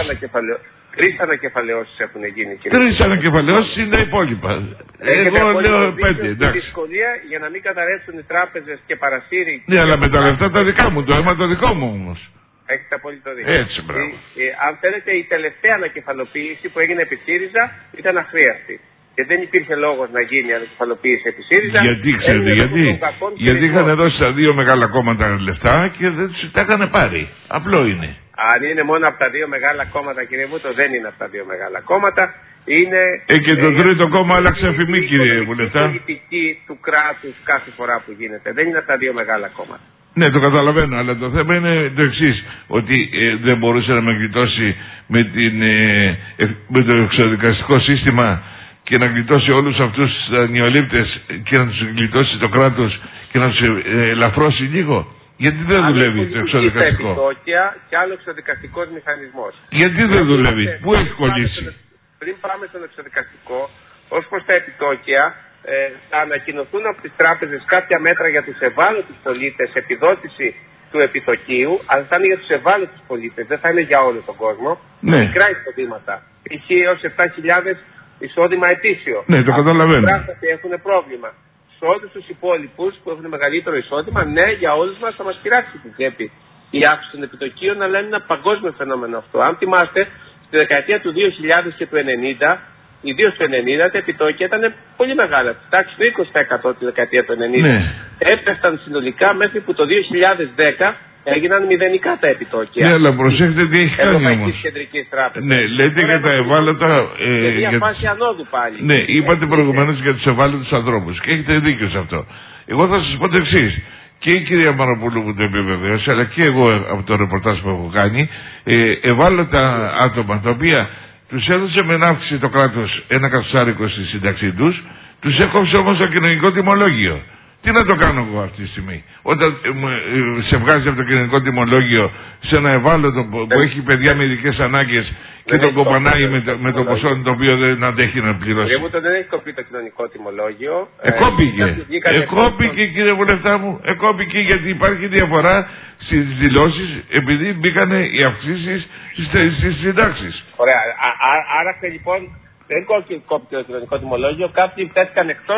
B: Τρεις ανακεφαλαιώσεις έχουν γίνει.
A: Τρεις ανακεφαλαιώσεις είναι τα υπόλοιπα. Εγώ λέω πέντε, εντάξει.
B: Η δυσκολία για να μην καταρρεύσουν οι τράπεζες και παρασύρει.
A: Ναι, αλλά με τα λεφτά τα δικά μου, το αίμα το δικό μου όμως.
B: Έχετε απόλυτο δίκιο.
A: Έτσι, μπράβο.
B: Ε, ε, αν θέλετε, η τελευταία ανακεφαλοποίηση που έγινε επί ΣΥΡΙΖΑ ήταν αχρίαστη. Και δεν υπήρχε λόγος να γίνει ανακεφαλοποίηση επί ΣΥΡΙΖΑ.
A: Γιατί ξέρετε, γιατί, γιατί είχαν δώσει τα δύο μεγάλα κόμματα λεφτά και δεν τους τα είχαν πάρει. Απλό είναι.
B: Αν είναι μόνο από τα δύο μεγάλα κόμματα, κύριε Βούτο, δεν είναι από τα δύο μεγάλα κόμματα. Είναι.
A: Ε, και το ε, τρίτο ε, κόμμα άλλαξε φημή, κύριε Βουλευτά.
B: Είναι η πολιτική του κράτους κάθε φορά που γίνεται. Δεν είναι από τα δύο μεγάλα κόμματα.
A: Ναι, το καταλαβαίνω, αλλά το θέμα είναι το εξής, ότι ε, δεν μπορούσε να με γλιτώσει με, την, ε, ε, με το εξοδικαστικό σύστημα και να γλιτώσει όλους αυτούς τους δανειολήπτες και να τους γλιτώσει το κράτος και να τους ε, ελαφρώσει λίγο. Γιατί δεν άλλο δουλεύει το εξοδικαστικό.
B: Επιτόκια και άλλο εξοδικαστικός μηχανισμός.
A: Γιατί δεν δουλεύει, πού έχει κολλήσει.
B: Πριν πάμε στον εξοδικαστικό, ως προς τα επιτόκια, ε, θα ανακοινωθούν από τις τράπεζες κάποια μέτρα για τους ευάλωτους πολίτες, επιδότηση του επιτοκίου, αλλά θα είναι για τους ευάλωτους πολίτες, δεν θα είναι για όλο τον κόσμο.
A: Ναι.
B: Μικρά εισοδήματα, π.χ. έως επτά χιλιάδες εισόδημα ετήσιο.
A: Ναι, το καταλαβαίνω.
B: Οι πράγματι έχουν πρόβλημα. Σε όλους τους υπόλοιπους που έχουν μεγαλύτερο εισόδημα, ναι, για όλους μας θα μας πειράξει την τσέπη η αύξηση των επιτοκίων, αλλά είναι ένα παγκόσμιο φαινόμενο αυτό. Αν θυμάστε, στη δεκαετία του δύο χιλιάδες και του ενενήντα, ιδίως του ενενήντα, τα επιτόκια ήταν πολύ μεγάλα. Τη τάξη του είκοσι τοις εκατό τη δεκαετία του ενενήντα.
A: Ναι.
B: Έπεφταν συνολικά μέχρι που το δύο χιλιάδες δέκα έγιναν μηδενικά τα επιτόκια.
A: Ναι, αλλά προσέχετε τι έχει κάνει όμως.
B: Κεντρικής Τράπεζας.
A: Ναι, λέτε για τα ευάλωτα.
B: Ε, για μια φάση ανόδου πάλι.
A: Ναι, είπατε προηγουμένως για τους ευάλωτους ανθρώπους και έχετε δίκιο σε αυτό. Εγώ θα σας πω το εξής. Και η κυρία Μαροπούλου που το επιβεβαίωσε, αλλά και εγώ από το ρεπορτάζ που έχω κάνει, ε, ευάλωτα άτομα τα οποία τους έδωσε με αύξηση το κράτος ένα κατοστάρικο στη σύνταξή τους, τους έκοψε όμως το κοινωνικό τιμολόγιο. Τι να το κάνω εγώ αυτή τη στιγμή, όταν ε, ε, σε βγάζει από το κοινωνικό τιμολόγιο σε ένα ευάλωτο που, που έχει παιδιά με ειδικές ανάγκες και τον κοπανάει με, το, με το ποσό το οποίο δεν αντέχει να πληρώσει.
B: Κύριε Βούτο, δεν έχει κοπεί το κοινωνικό τιμολόγιο.
A: Εκόπηκε. Ε, εκόπηκε, κύριε Βουλευτά μου, εκόπηκε γιατί υπάρχει διαφορά στις δηλώσεις επειδή μπήκαν οι αυξήσεις στις συντάξεις.
B: Ωραία. Α, α, άρα λοιπόν δεν κόπηκε το κοινωνικό τιμολόγιο, κάποιοι πέτυχαν εκτός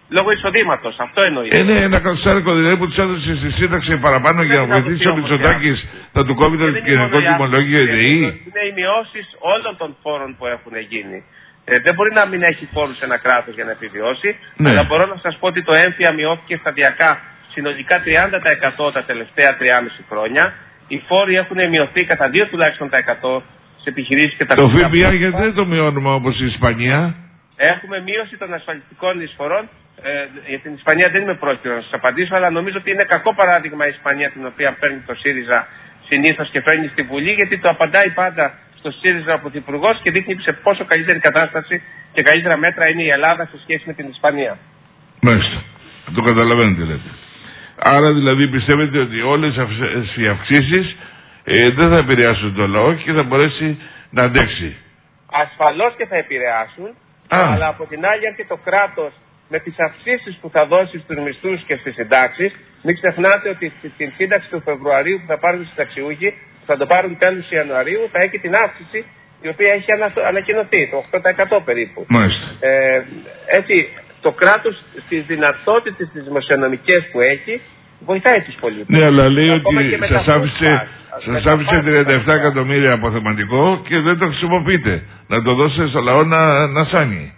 B: λόγω εισοδήματος. Αυτό εννοείται.
A: Ε, ναι, ένα κατοστάρικο δηλαδή που του έδωσε στη σύνταξη παραπάνω για να βοηθήσει ο Μητσοτάκης, θα του κόβει το κοινωνικό τιμολόγιο η ΔΕΗ.
B: Είναι οι μειώσεις όλων των φόρων που έχουν γίνει. Ε, δεν μπορεί να μην έχει φόρους ένα κράτος για να επιβιώσει.
A: Ναι.
B: Αλλά μπορώ να σας πω ότι το έμφυα μειώθηκε σταδιακά συνολικά τριάντα τοις εκατό τα τελευταία τριάμισι χρόνια. Οι φόροι έχουν μειωθεί κατά δύο τουλάχιστον τα εκατό σε επιχειρήσεις και τα
A: Το ΦΠΑ γιατί δεν το μειώνουμε όπως η Ισπανία.
B: Έχουμε μείωση των ασφαλιστικών εισφορών. Ε, για την Ισπανία δεν είμαι πρόκειρο να σας απαντήσω, αλλά νομίζω ότι είναι κακό παράδειγμα η Ισπανία, την οποία παίρνει το ΣΥΡΙΖΑ συνήθως και φέρνει στη Βουλή, γιατί το απαντάει πάντα στο ΣΥΡΙΖΑ ο Πρωθυπουργός και δείχνει σε πόσο καλύτερη κατάσταση και καλύτερα μέτρα είναι η Ελλάδα σε σχέση με την Ισπανία.
A: Μάλιστα. Το καταλαβαίνετε λέτε. Άρα δηλαδή πιστεύετε ότι όλες αυτές οι αυξήσεις ε, δεν θα επηρεάσουν το λαό και θα μπορέσει να αντέξει.
B: Ασφαλώς και θα επηρεάσουν, Α. αλλά από την άλλη έρχεται το κράτος με τις αυξήσεις που θα δώσει στους μισθούς και στις συντάξεις. Μην ξεχνάτε ότι στην σύνταξη του Φεβρουαρίου που θα πάρουν οι συνταξιούχοι, που θα το πάρουν τέλος Ιανουαρίου, θα έχει την αύξηση η οποία έχει ανακοινωθεί, το οκτώ τοις εκατό περίπου.
A: Μάλιστα.
B: Ε, έτσι, το κράτος στις δυνατότητες τις δημοσιονομικές που έχει βοηθάει τους πολίτες.
A: Ναι, αλλά λέει ότι σας άφησε, σας άφησε τριάντα επτά εκατομμύρια αποθεματικό και δεν το χρησιμοποιείτε. Να το δώσετε στο λαό να, να σάνει.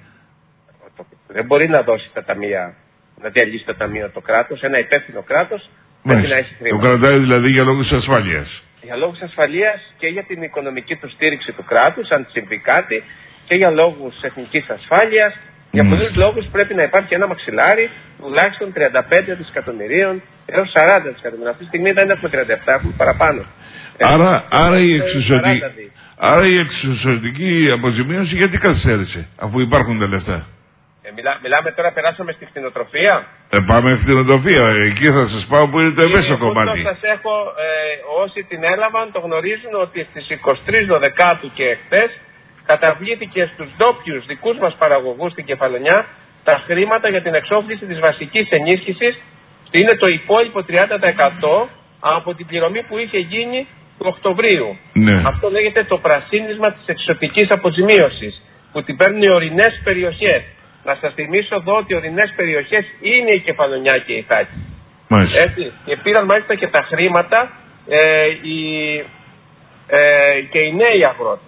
B: Δεν μπορεί να δώσει τα ταμεία, να διαλύσει τα ταμεία το κράτος. Ένα υπεύθυνο κράτος πρέπει να έχει χρήματα.
A: Το κρατάει δηλαδή για λόγους ασφάλειας.
B: Για λόγους ασφαλείας και για την οικονομική του στήριξη του κράτους, αν συμβεί κάτι, και για λόγους εθνικής ασφάλειας. Για πολλούς λόγους πρέπει να υπάρχει ένα μαξιλάρι τουλάχιστον τριάντα πέντε δισεκατομμυρίων έως σαράντα δισεκατομμύρια. Αυτή τη στιγμή δεν έχουμε τριάντα επτά, έχουμε παραπάνω.
A: Άρα, άρα, η εξουσιαστική, άρα η εξουσιαστική αποζημίωση γιατί καθυστέρησε, αφού υπάρχουν τα λεφτά.
B: Ε, μιλά, μιλάμε τώρα, περάσαμε στη κτηνοτροφία.
A: Ε, πάμε στη κτηνοτροφία. Εκεί θα σας πάω που είναι το ευαίσθητο κομμάτι.
B: Σας έχω, ε, όσοι την έλαβαν το γνωρίζουν ότι στις είκοσι τρεις Δεκάτου και εχθές καταβλήθηκε στους ντόπιους δικούς μας παραγωγούς στην Κεφαλονιά τα χρήματα για την εξόφληση της βασικής ενίσχυσης. Είναι το υπόλοιπο τριάντα τοις εκατό από την πληρωμή που είχε γίνει του Οκτωβρίου.
A: Ναι.
B: Αυτό λέγεται το πρασίνισμα της εξωτικής αποζημίωσης, που την παίρνουν οι ορεινές περιοχές. Να σας θυμίσω εδώ ότι οι ορεινές περιοχές είναι η Κεφαλονιά και η Ιθάκη. Έτσι. Και πήραν μάλιστα και τα χρήματα ε, οι, ε, και οι νέοι αγρότες.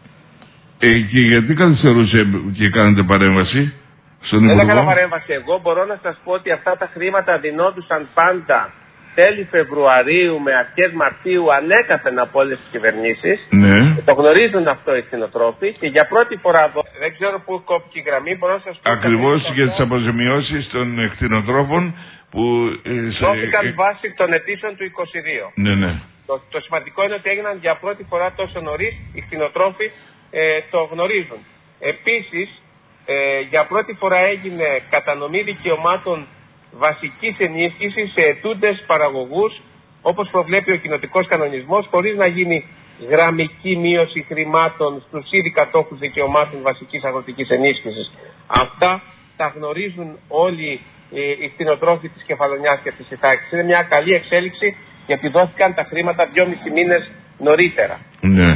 A: Ε, και γιατί καθυστερούσε και κάνετε παρέμβαση στον Υπουργό?
B: Δεν έκανα παρέμβαση εγώ. Μπορώ να σας πω ότι αυτά τα χρήματα δινόντουσαν πάντα τέλη Φεβρουαρίου με αρχές Μαρτίου ανέκαθεν από όλες τις κυβερνήσεις.
A: Ναι.
B: Το γνωρίζουν αυτό οι κτηνοτρόφοι και για πρώτη φορά, δεν ξέρω πού κόπηκε η γραμμή, μπορώ να σας πω.
A: Ακριβώς για τις αποζημιώσεις των κτηνοτρόφων που
B: δόθηκαν ε, βάσει των αιτήσεων του είκοσι δύο.
A: Ναι, ναι.
B: Το, το σημαντικό είναι ότι έγιναν για πρώτη φορά τόσο νωρίς, οι κτηνοτρόφοι ε, το γνωρίζουν. Επίσης, ε, για πρώτη φορά έγινε κατανομή δικαιωμάτων βασικής ενίσχυσης σε ετούντες παραγωγούς, όπως προβλέπει ο κοινοτικός κανονισμός, χωρίς να γίνει γραμμική μείωση χρημάτων στους ήδη κατόχους δικαιωμάτων βασικής αγροτικής ενίσχυσης. Αυτά τα γνωρίζουν όλοι οι κτηνοτρόφοι της Κεφαλονιάς και της Ιθάκης. Είναι μια καλή εξέλιξη γιατί δόθηκαν τα χρήματα δυόμισι μήνες νωρίτερα.
A: Ναι.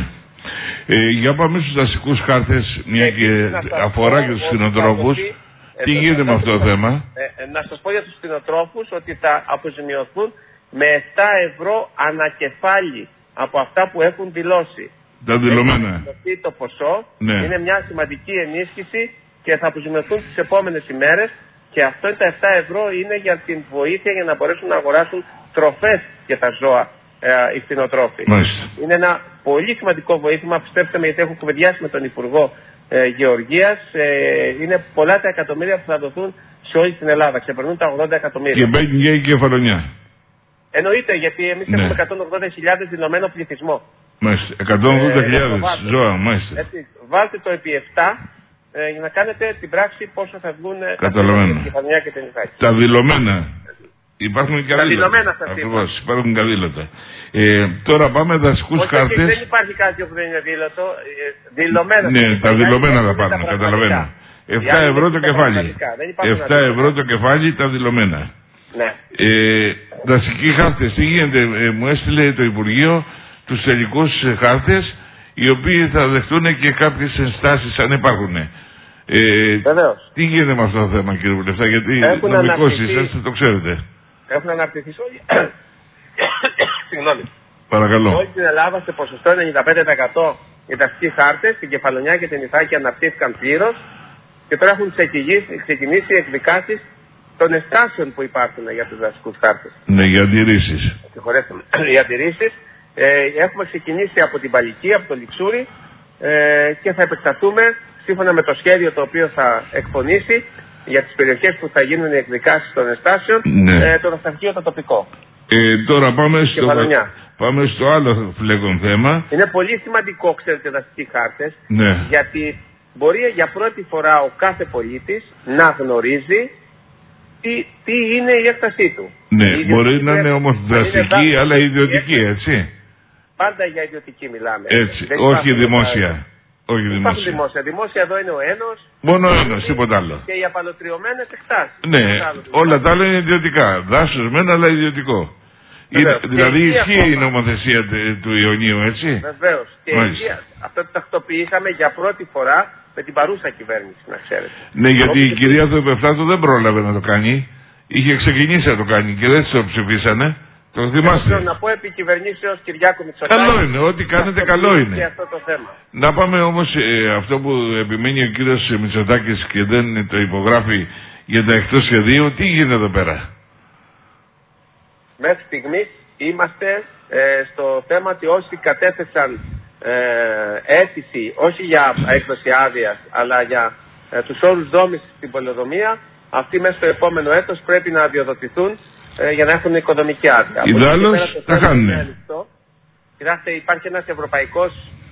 A: Ε, για πάμε στους δασικούς χάρτες, μια και αφορά και τους κτηνοτρόφους. Τι γίνεται με αυτό το θέμα?
B: Ε, να σας πω για τους κτηνοτρόφους ότι θα αποζημιωθούν με επτά ευρώ ανακεφάλι από αυτά που έχουν δηλώσει.
A: Τα δηλωμένα.
B: Έχει το ποσό,
A: ναι.
B: Είναι μια σημαντική ενίσχυση και θα αποζημιωθούν τις επόμενες ημέρες και αυτό τα επτά ευρώ είναι για την βοήθεια για να μπορέσουν να αγοράσουν τροφές για τα ζώα ε, οι κτηνοτρόφοι.
A: Μάλιστα.
B: Είναι ένα πολύ σημαντικό βοήθημα, πιστέψτε με, γιατί έχω κουβεντιάσει με τον Υπουργό ε, Γεωργίας. Ε, είναι πολλά τα εκατομμύρια που θα δοθούν σε όλη την Ελλάδα, ξεπερνούν τα ογδόντα εκατομμύρια.
A: Και μπαίνει και η Κεφαλονιά.
B: Εννοείται, γιατί εμείς
A: ναι.
B: έχουμε εκατόν ογδόντα χιλιάδες δηλωμένο πληθυσμό.
A: Μάλιστα, εκατόν ογδόντα χιλιάδες ε, ζώα, μάλιστα.
B: Έτσι, βάλτε το επί επτά ε, για να κάνετε την πράξη πόσο θα βγουν
A: την
B: Κεφαλονιά και την Ιθάκη.
A: Τα δηλωμένα. Υπάρχουν και
B: τα δηλωμένα σας
A: είπα. Υπάρχουν καδήλωτα. Ε, τώρα πάμε δασικούς χάρτες.
B: Δεν υπάρχει κάτι που δεν είναι δήλωτο. Ε, δηλωμένα.
A: Ναι, τα δηλωμένα θα πάρουν, καταλαβαίνω. επτά ευρώ το κεφάλι. επτά ευρώ το κεφάλι τα δηλωμένα.
B: Ναι.
A: Ε, δασικοί χάρτες, τι γίνεται? Ε, μου έστειλε το Υπουργείο τους τελικούς χάρτες, οι οποίοι θα δεχτούν και κάποιες ενστάσεις αν υπάρχουν. Ε, τι γίνεται με αυτό το θέμα, κύριε Βουλευτά, γιατί νομικός είσαστε, το ξέρετε.
B: Έχουν αναρτηθεί όλοι. Συγγνώμη.
A: Παρακαλώ.
B: Όλη την Ελλάδα σε ποσοστό ενενήντα πέντε τοις εκατό οι δασικοί χάρτες, στην Κεφαλονιά και την Ιθάκη αναρτήθηκαν πλήρως και τώρα έχουν ξεκινήσει οι εκδικάσεις των εστάσεων που υπάρχουν για τους δασικούς χάρτες.
A: Ναι, για αντιρρήσεις.
B: Συγχωρέστε με. Για αντιρρήσεις. Ε, έχουμε ξεκινήσει από την Παλική, από το Λιξούρι ε, και θα επεκταθούμε σύμφωνα με το σχέδιο το οποίο θα εκπονήσει για τις περιοχές που θα γίνουν οι εκδικάσεις των εστάσεων, ναι. ε, το δασαρχείο το τοπικό.
A: Ε, τώρα πάμε στο, πάμε στο άλλο φλέγον θέμα.
B: Είναι πολύ σημαντικό, ξέρετε, δασικοί χάρτες,
A: ναι.
B: γιατί μπορεί για πρώτη φορά ο κάθε πολίτης να γνωρίζει τι, τι είναι η έκτασή του.
A: Ναι, μπορεί να είναι όμως δασική, είναι αλλά ιδιωτική, έτσι.
B: Πάντα για ιδιωτική μιλάμε.
A: Έτσι, δεν όχι δημόσια. Τα... Όχι δημόσια.
B: δημόσια. Δημόσια εδώ είναι ο Ένος.
A: Μόνο ο Ένος, τίποτα άλλο.
B: Και οι απαλωτριωμένες εκτάσεις.
A: Ναι, όλα τα άλλα είναι ιδιωτικά. Δάσος μεν, αλλά ιδιωτικό. Είναι, δηλαδή ισχύει η νομοθεσία του Ιωνίου, έτσι.
B: Βεβαίως. Και αυτό το τακτοποιήσαμε για πρώτη φορά με την παρούσα κυβέρνηση, να ξέρετε.
A: Ναι, γιατί η κυρία του Επεφτάτου δεν πρόλαβε να το κάνει. Είχε ξεκινήσει να το κάνει και δεν το ψηφίσανε. Το θυμάστε.
B: Θέλω να πω επί κυβερνήσεως Κυριάκου Μητσοτάκη.
A: Καλό είναι, ό,τι κάνετε καλό είναι.
B: Αυτό το θέμα.
A: Να πάμε όμως ε, αυτό που επιμένει ο κύριος Μητσοτάκης και δεν το υπογράφει για τα εκτός σχεδίου, τι γίνεται εδώ πέρα.
B: Μέχρι στιγμής είμαστε ε, στο θέμα ότι όσοι κατέθεσαν ε, αίτηση, όχι για έκδοση άδειας, αλλά για ε, τους όρους δόμησης στην πολεοδομία, αυτοί μέσα στο επόμενο έτος πρέπει να αδειοδοτηθούν ε, για να έχουν οικοδομική άδεια.
A: Ιδάλλως τα χάνουνε.
B: Κοιτάξτε, υπάρχει ένας ευρωπαϊκός,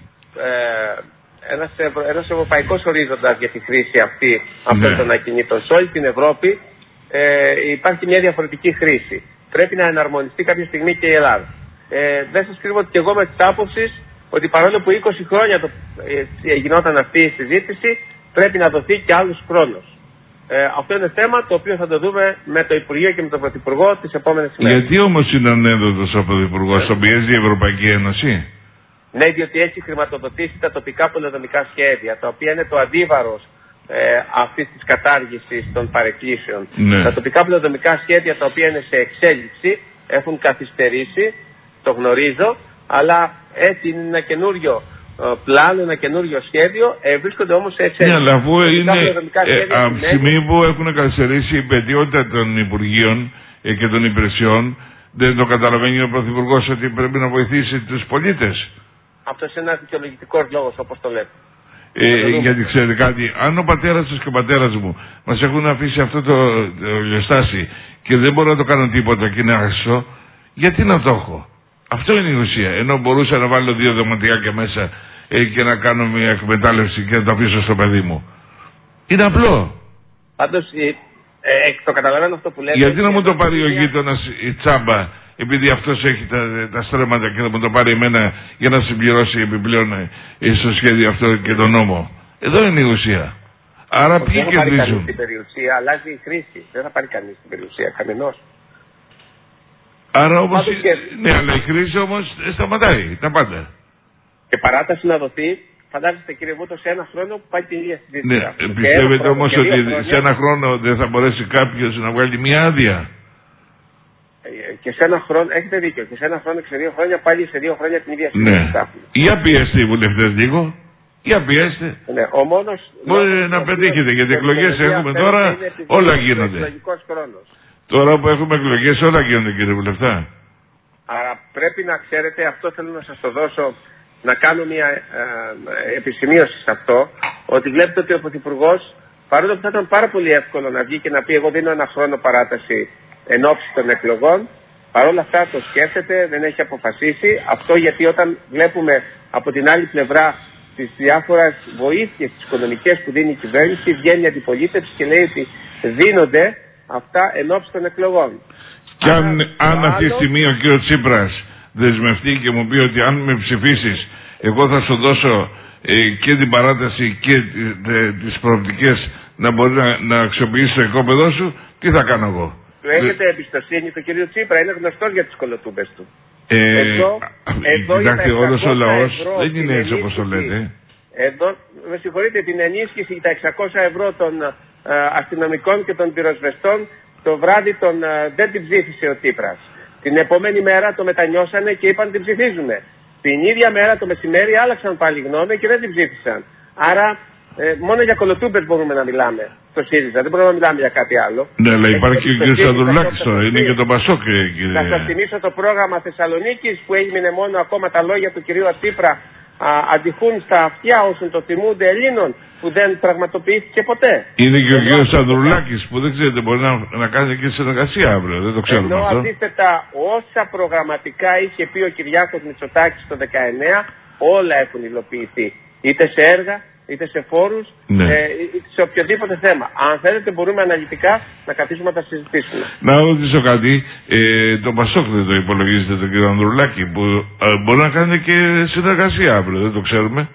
B: ε, ένας, ευρω, ένας ευρωπαϊκός ορίζοντας για τη χρήση αυτή αυτών ναι. των ακινήτων. Σε όλη την Ευρώπη ε, υπάρχει μια διαφορετική χρήση. Πρέπει να εναρμονιστεί κάποια στιγμή και η Ελλάδα. Ε, δεν σας κρύβω ότι και εγώ με τις άποψεις ότι παρόλο που είκοσι χρόνια το, ε, γινόταν αυτή η συζήτηση, πρέπει να δοθεί και άλλους χρόνος. Ε, αυτό είναι θέμα το οποίο θα το δούμε με το Υπουργείο και με τον Πρωθυπουργό τις επόμενες ημέρες.
A: Γιατί όμως είναι ανέδοτος ο Πρωθυπουργός, τον πιέζει η Ευρωπαϊκή Ένωση?
B: Ναι, διότι έχει χρηματοδοτήσει τα τοπικά πολεοδομικά σχέδια, τα οποία είναι το αντίβαρος ε, αυτής της κατάργησης των παρεκκλήσεων.
A: Ναι.
B: Τα τοπικά πολεοδομικά σχέδια τα οποία είναι σε εξέλιξη έχουν καθυστερήσει, το γνωρίζω, αλλά έτσι είναι ένα καινούριο πλάνο, ένα καινούριο σχέδιο, ε, βρίσκονται όμως σε εξέλιξη.
A: Ναι, αλλά αφού είναι ε, από τη στιγμή που έχουν καθυστερήσει η πετιότητα των Υπουργείων ε, και των υπηρεσιών, δεν το καταλαβαίνει ο Πρωθυπουργός ότι πρέπει να βοηθήσει τους πολίτες.
B: Αυτό είναι ένας δικαιολογητικός λόγος, όπως το λέτε.
A: Ε, γιατί ξέρετε κάτι, αν ο πατέρας σας και ο πατέρας μου μας έχουν αφήσει αυτό το, το λιοστάσι και δεν μπορώ να το κάνω τίποτα και είναι άχαστο, γιατί να το έχω? Αυτό είναι η ουσία. Ενώ μπορούσα να βάλω δύο δωματιάκια μέσα ε, και να κάνω μια εκμετάλλευση και να το αφήσω στο παιδί μου. Είναι απλό.
B: Πάντως, ε, ε, το καταλαβαίνω αυτό που λέτε.
A: Γιατί να μου το πάρει ο γείτονας η τσάμπα, επειδή αυτός έχει τα, τα στρέμματα και θα μου το πάρει εμένα για να συμπληρώσει επιπλέον ε, στο σχέδιο αυτό και τον νόμο. Εδώ είναι η ουσία. Άρα ποιοι κερδίζουν? Δεν θα πάρει κανείς
B: την περιουσία, αλλάζει η χρήση. Δεν θα πάρει κανείς την περιουσία, κανενός.
A: Άρα όμως, και... ναι, αλλά η χρήση όμως σταματάει τα πάντα.
B: Και παράταση να δοθεί, φαντάζεστε κύριε Βούτο, σε ένα χρόνο που πάει την ίδια συζήτηση.
A: Ναι, πιστεύετε όμως ότι χρόνια... σε ένα χρόνο δεν θα μπορέσει κάποιος να βγάλει μια άδεια?
B: Ε, και σε ένα χρόνο, έχετε δίκιο, και σε ένα χρόνο και σε δύο χρόνια πάλι σε δύο χρόνια την ίδια συζήτηση.
A: Ναι. Για πιέστε οι βουλευτές λίγο. Για πιέστε.
B: Ναι, ο μόνος...
A: Μπορεί να πετύχετε, γιατί εκλογές έχουμε τώρα, όλα γίνονται. Τώρα που έχουμε εκλογές όλα γίνονται, κύριε Βουλευτά.
B: Άρα πρέπει να ξέρετε, αυτό θέλω να σας το δώσω, να κάνω μια ε, επισημείωση σε αυτό, ότι βλέπετε ότι ο Πρωθυπουργός, παρόλο που θα ήταν πάρα πολύ εύκολο να βγει και να πει εγώ δίνω ένα χρόνο παράταση εν ώψη των εκλογών, παρόλα αυτά το σκέφτεται, δεν έχει αποφασίσει. Αυτό γιατί όταν βλέπουμε από την άλλη πλευρά τις διάφορες βοήθειες τις οικονομικές που δίνει η κυβέρνηση, βγαίνει η αντιπολίτευση και λέει ότι δίνονται αυτά εν ώψη των εκλογών.
A: Και αν, αν άλλο... αυτή τη στιγμή ο κύριος Τσίπρας δεσμευτεί και μου πει ότι αν με ψηφίσεις εγώ θα σου δώσω ε, και την παράταση και ε, τις προοπτικές να μπορεί να, να αξιοποιήσει το οικόπεδό σου, τι θα κάνω εγώ?
B: Του έχετε Δε... εμπιστοσύνη του κύριο Τσίπρα, είναι γνωστός για τις κολοτούμπες του.
A: Ε, εδώ, εδώ κοιτάξτε, όλος ο λαός δεν είναι έτσι όπως το λέτε.
B: Εδώ, με συγχωρείτε, την ενίσχυση τα εξακόσια ευρώ των ε, αστυνομικών και των πυροσβεστών το βράδυ των, ε, δεν την ψήφισε ο Τσίπρας. Την επόμενη μέρα το μετανιώσανε και είπαν την ψηφίζουμε. Την ίδια μέρα το μεσημέρι άλλαξαν πάλι γνώμη και δεν την ψήφισαν. Άρα ε, μόνο για κολοτούμπες μπορούμε να μιλάμε στο ΣΥΡΙΖΑ, δεν μπορούμε να μιλάμε για κάτι άλλο.
A: Ναι, αλλά υπάρχει και ο κ. Σανδρουλάκης τώρα, είναι και το Πασόκ, κύριε.
B: Θα σας θυμίσω το πρόγραμμα Θεσσαλονίκης που έγινε μόνο ακόμα τα λόγια του κυρίου Τσίπρα αντιχούν στα αυτιά όσων το θυμούνται Ελλήνων, που δεν πραγματοποιήθηκε ποτέ.
A: Είναι και ο κ. Σανδρουλάκης που δεν ξέρετε, μπορεί να, να κάνει και συνεργασία αύριο, δεν το ξέρουμε
B: Ενώ
A: αυτό.
B: Αντίθετα, όσα προγραμματικά είχε πει ο Κυριάκος Μητσοτάκης το δεκαεννέα, όλα έχουν υλοποιηθεί. Είτε σε έργα, είτε σε φόρους,
A: ναι.
B: ε, σε οποιοδήποτε θέμα. Αν θέλετε μπορούμε αναλυτικά να καθίσουμε να τα συζητήσουμε.
A: Να ρωτήσω κάτι, ε, το Πασόκ δεν το υπολογίζετε τον κύριο Ανδρουλάκη, που ε, μπορεί να κάνει και συνεργασία αύριο, δεν το ξέρουμε.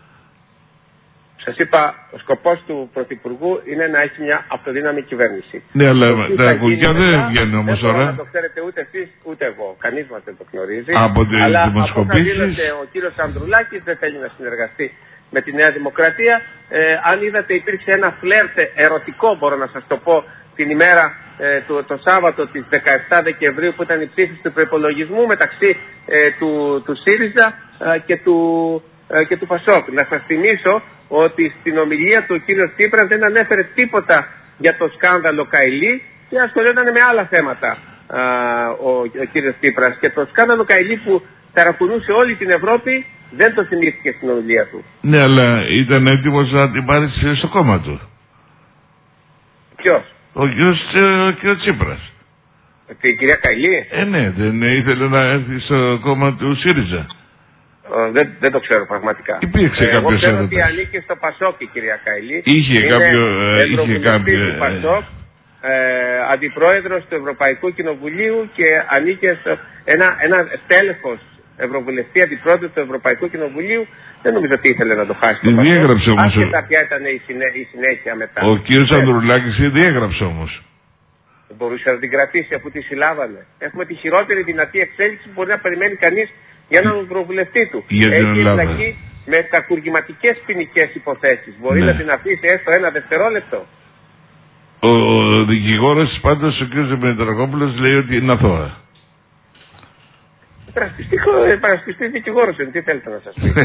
B: Σας είπα, ο σκοπός του Πρωθυπουργού είναι να έχει μια αυτοδύναμη κυβέρνηση.
A: Ναι, αλλά τα κουκιά δεν βγαίνουν όμως τώρα.
B: Δεν το ξέρετε ούτε εσείς ούτε εγώ. Κανείς μας δεν το γνωρίζει.
A: Από τις
B: αλλά
A: δημοσκοπήσεις.
B: Αλλά ο κύριος Ανδρουλάκης δεν θέλει να συνεργαστεί με τη Νέα Δημοκρατία. Ε, αν είδατε, υπήρξε ένα φλερτ ερωτικό, μπορώ να σας το πω, την ημέρα ε, το, το Σάββατο της δεκαεφτά Δεκεμβρίου, που ήταν η ψήφιση του προϋπολογισμού μεταξύ ε, του, του ΣΥΡΙΖΑ ε, και, του, ε, και του Πασόκ. Να σας θυμίσω ότι στην ομιλία του ο κύριος Τσίπρας δεν ανέφερε τίποτα για το σκάνδαλο Καηλή και ασχολιόταν με άλλα θέματα α, ο, ο κύριος Τσίπρας. Και το σκάνδαλο Καηλή που ταρακουνούσε όλη την Ευρώπη δεν το θυμήθηκε στην ομιλία του.
A: Ναι, αλλά ήταν έτοιμος να την πάρει στο κόμμα του.
B: Ποιος?
A: Ο κύριος, ο κύριος Τσίπρας.
B: Η κυρία Καηλή?
A: Ε, ναι, δεν ήθελε να έρθει στο κόμμα του ΣΥΡΙΖΑ.
B: Uh, δεν, δεν το ξέρω πραγματικά.
A: Υπήρξε
B: ε,
A: κάποιο
B: Εγώ ξέρω
A: έρωτα.
B: ότι ανήκει στο Πασόκ η κυρία Καηλή.
A: Είχε
B: είναι
A: κάποιο. Ε, είχε κάποιο
B: του Πασόκ, ε, αντιπρόεδρος του Ευρωπαϊκού Κοινοβουλίου και ανήκε στο ένα, ένα τέλεχος ευρωβουλευτή αντιπρόεδρος του Ευρωπαϊκού Κοινοβουλίου. Δεν νομίζω ότι ήθελε να το χάσει.
A: Τη διέγραψε όμως.
B: Άσχετα ποια ήταν η, συνέ, η συνέχεια μετά.
A: Ο κύριος Ανδρουλάκης τη διέγραψε όμως.
B: Μπορούσε να την κρατήσει αφού τη συλλάβανε. Έχουμε τη χειρότερη δυνατή εξέλιξη που μπορεί να περιμένει κανείς για έναν ευρωβουλευτή του.
A: Για
B: Έχει εμπλακεί με κακουργηματικές ποινικές υποθέσεις. Μπορεί ναι. να την αφήσει έστω ένα δευτερόλεπτο.
A: Ο, ο δικηγόρος πάντως, ο κ. Δημητρακόπουλος, λέει ότι είναι αθώα.
B: Παρασπιστής δικηγόρος είναι, τι θέλετε να σας πει.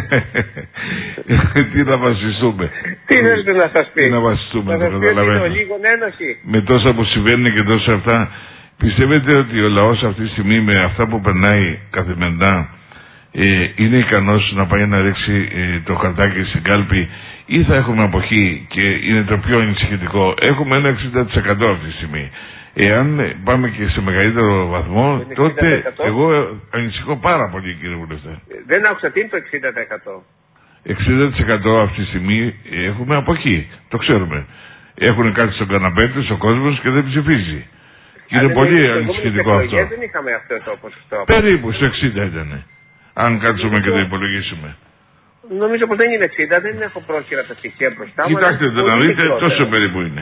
A: Τι να βασιστούμε.
B: Τι θέλετε να σας πει.
A: Τι να βασιστούμε,
B: να
A: το
B: σας πει ότι είναι
A: καταλαβαίνω.
B: ο λίγον ένοχη.
A: Με τόσα που συμβαίνουν και τόσα αυτά, πιστεύετε ότι ο λαός αυτή τη στιγμή με αυτά που περνάει καθημερινά ε, είναι ικανός να πάει να ρίξει ε, το χαρτάκι στην κάλπη, ή θα έχουμε αποχή και είναι το πιο ενισχυτικό? Έχουμε ένα εξήντα τοις εκατό αυτή τη στιγμή. Εάν πάμε και σε μεγαλύτερο βαθμό, τότε εγώ ανησυχώ πάρα πολύ, κύριε Βουλευτέ.
B: Δεν άκουσα τι είναι το εξήντα τοις εκατό.
A: εξήντα τοις εκατό αυτή τη στιγμή έχουμε αποχή. Το ξέρουμε. Έχουν κάτι στον καναπέ τους ο κόσμος και δεν ψηφίζει. Και είναι πολύ ανησυχητικό αυτό.
B: Δεν είχαμε αυτό το ποσοστό.
A: Περίπου στο εξήντα ήταν. Αν κάτσουμε και το υπολογίσουμε.
B: Νομίζω πως δεν είναι εξήντα, δεν έχω πρόχειρα τα στοιχεία μπροστά μου.
A: Κοιτάξτε το να δείτε, τόσο περίπου είναι.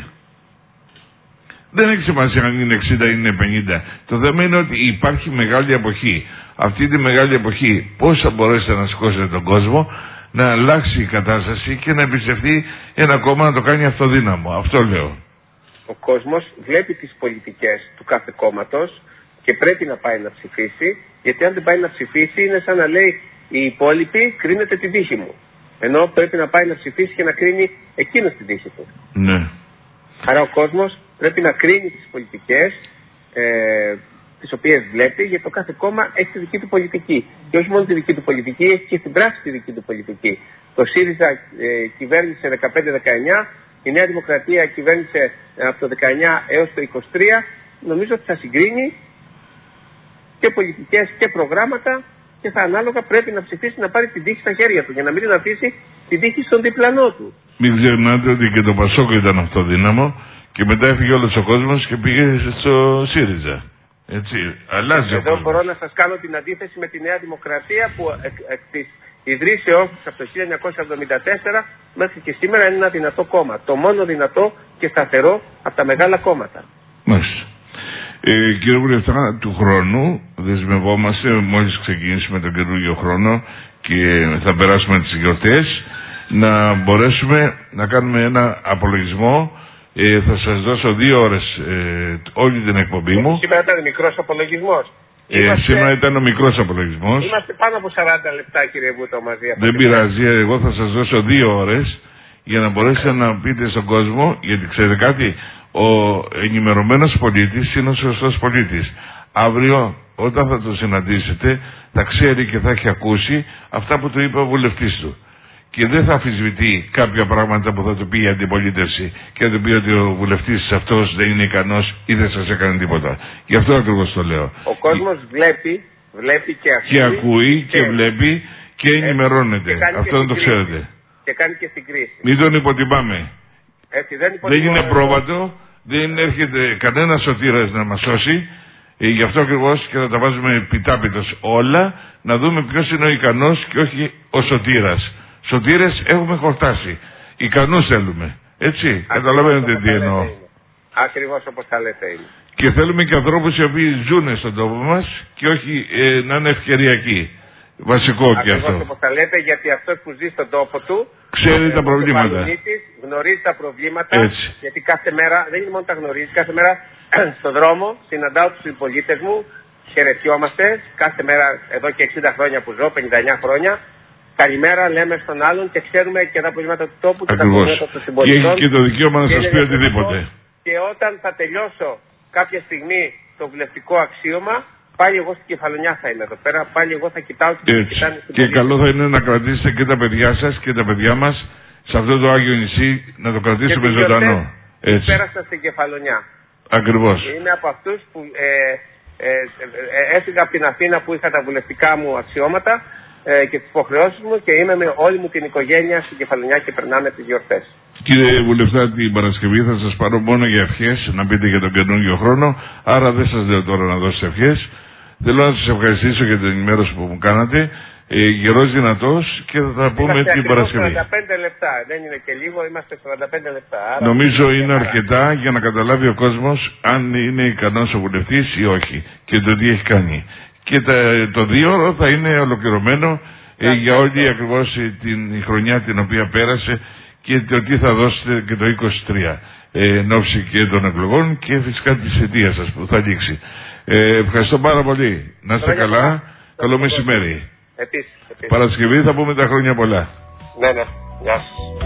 A: Δεν έχει σημασία αν είναι εξήντα ή είναι πενήντα. Το θέμα είναι ότι υπάρχει μεγάλη αποχή. Αυτή τη μεγάλη αποχή πώς θα μπορέσετε να σηκώσετε τον κόσμο να αλλάξει η κατάσταση και να εμπιστευτεί ένα κόμμα να το κάνει αυτοδύναμο. Αυτό λέω.
B: Ο κόσμος βλέπει τις πολιτικές του κάθε κόμματος και πρέπει να πάει να ψηφίσει, γιατί αν δεν πάει να ψηφίσει είναι σαν να λέει οι υπόλοιποι κρίνετε την τύχη μου. Ενώ πρέπει να πάει να ψηφίσει και να κρίνει εκείνος την τύχη του.
A: Ναι.
B: Άρα ο κόσμος πρέπει να κρίνει τις πολιτικές ε, τις οποίες βλέπει, γιατί το κάθε κόμμα έχει τη δική του πολιτική. Και όχι μόνο τη δική του πολιτική, έχει και στην πράξη τη δική του πολιτική. Το ΣΥΡΙΖΑ ε, κυβέρνησε δεκαπέντε δεκαεννιά, η Νέα Δημοκρατία κυβέρνησε από το δεκαεννιά έως το είκοσι τρία. Νομίζω ότι θα συγκρίνει και πολιτικές και προγράμματα και θα ανάλογα πρέπει να ψηφίσει να πάρει την τύχη στα χέρια του για να μην την αφήσει την τύχη στον διπλανό του.
A: Μην ξεχνάτε ότι και το Πασόκ ήταν αυτοδύναμο και μετά έφυγε όλος ο κόσμος και πήγε στο ΣΥΡΙΖΑ. Έτσι, αλλάζει ο
B: Εδώ
A: κόσμος.
B: μπορώ να σας κάνω την αντίθεση με τη Νέα Δημοκρατία που εκ, εκ της ιδρύσεώς της από το χίλια εννιακόσια εβδομήντα τέσσερα μέχρι και σήμερα είναι ένα δυνατό κόμμα. Το μόνο δυνατό και σταθερό από τα μεγάλα κόμματα.
A: Μάλιστα. Ε, κύριε Βουλευτά, του χρόνου δεσμευόμαστε, μόλις ξεκινήσουμε τον καινούργιο χρόνο και θα περάσουμε τις γιορτές, να μπορέσουμε να κάνουμε ένα απολογισμό. Ε, θα σας δώσω δύο ώρες ε, όλη την εκπομπή μου.
B: Σήμερα ήταν μικρός απολογισμός.
A: Ε, είμαστε... Σήμερα ήταν ο μικρός απολογισμός.
B: Είμαστε πάνω από σαράντα λεπτά, κύριε Βούτο, μαζί.
A: Δεν πειράζει, εγώ θα σας δώσω δύο ώρες για να μπορέσετε να πείτε στον κόσμο, γιατί ξέρετε κάτι, ο ενημερωμένος πολίτης είναι ο σωστός πολίτης. Αύριο όταν θα το συναντήσετε θα ξέρει και θα έχει ακούσει αυτά που του είπε ο βουλευτής του. Και δεν θα αμφισβητεί κάποια πράγματα που θα του πει η αντιπολίτευση και θα του πει ότι ο βουλευτής αυτός δεν είναι ικανός ή δεν σας έκανε τίποτα. Γι' αυτό ακριβώς το λέω.
B: Ο κόσμος βλέπει, βλέπει και ακούει.
A: Και ακούει και, και βλέπει και ενημερώνεται. Και αυτό δεν το ξέρετε.
B: Και κάνει και στην κρίση.
A: Μην τον υποτιμάμε.
B: Έτσι, δεν,
A: δεν είναι πρόβατο, δεν έρχεται κανένα σωτήρας να μας σώσει. Ε, γι' αυτό ακριβώς και θα τα βάζουμε επιτάπητος όλα, να δούμε ποιος είναι ο ικανός και όχι ο σωτήρας. Σωτήρες έχουμε χορτάσει. Ικανούς θέλουμε. Έτσι, καταλαβαίνετε τι εννοώ.
B: Ακριβώς όπως τα λέτε είναι.
A: Και θέλουμε και ανθρώπους οι οποίοι ζουν στον τόπο μας και όχι ε, να είναι ευκαιριακοί. Βασικό
B: Ακριβώς
A: και αυτό.
B: Ακριβώς όπως τα λέτε, γιατί αυτός που ζει στον τόπο του
A: ξέρει τα προβλήματα.
B: Γνωρίζει τα προβλήματα.
A: Έτσι.
B: Γιατί κάθε μέρα, δεν είναι μόνο τα γνωρίζει, κάθε μέρα στον δρόμο συναντάω τους συμπολίτες μου, χαιρετιόμαστε κάθε μέρα εδώ και εξήντα χρόνια που ζω, πενήντα εννιά χρόνια. Καλημέρα λέμε στον άλλον και ξέρουμε και τα προβλήματα του τόπου και
A: Ακριβώς.
B: τα προβλήματα των συμπολιτών.
A: Και έχει και το δικαίωμα να σας πει οτιδήποτε.
B: Και όταν θα τελειώσω κάποια στιγμή το βουλευτικό αξίωμα, πάλι εγώ στην Κεφαλονιά θα είμαι εδώ πέρα, πάλι εγώ θα κοιτάω και θα κοιτάνε στην
A: Και καλό θα είναι να κρατήσετε και τα παιδιά σας και τα παιδιά μας σε αυτό το Άγιο νησί, να το κρατήσουμε ζωντανό.
B: Έτσι. Πέρασα στην Κεφαλονιά.
A: Ακριβώς.
B: Είμαι από αυτούς που ε, ε, ε, έφυγα από την Αθήνα που είχα τα βουλευτικά μου αξιώματα ε, και τις υποχρεώσεις μου και είμαι με όλη μου την οικογένεια στην Κεφαλονιά και περνάμε τις γιορτές.
A: Κύριε Βουλευτά, την Παρασκευή θα σας πάρω μόνο για ευχές, να πείτε για τον καινούργιο χρόνο, άρα δεν σας λέω τώρα να δώσετε ευχές. Θέλω να σας ευχαριστήσω για την ενημέρωση που μου κάνατε. Ε, γερός δυνατός και θα τα πούμε
B: είμαστε
A: την Παρασκευή.
B: σαράντα πέντε λεπτά, δεν είναι και λίγο, είμαστε σαράντα πέντε λεπτά. Άρα
A: νομίζω είναι αρκετά για να καταλάβει ο κόσμος αν είναι ικανός ο βουλευτής ή όχι και το τι έχει κάνει. Και τα, το δύο ώρο θα είναι ολοκληρωμένο ε, για όλη ακριβώς την χρονιά την οποία πέρασε και το τι θα δώσετε και το είκοσι τρία ε, εν ώψη και των εκλογών και φυσικά της αιτίας σας που θα λήξει. Ε, ευχαριστώ πάρα πολύ. Να είστε καλά. Καλό μεσημέρι.
B: Επίσης, επίσης.
A: Παρασκευή θα πούμε τα χρόνια πολλά.
B: Ναι, ναι. Γεια σας.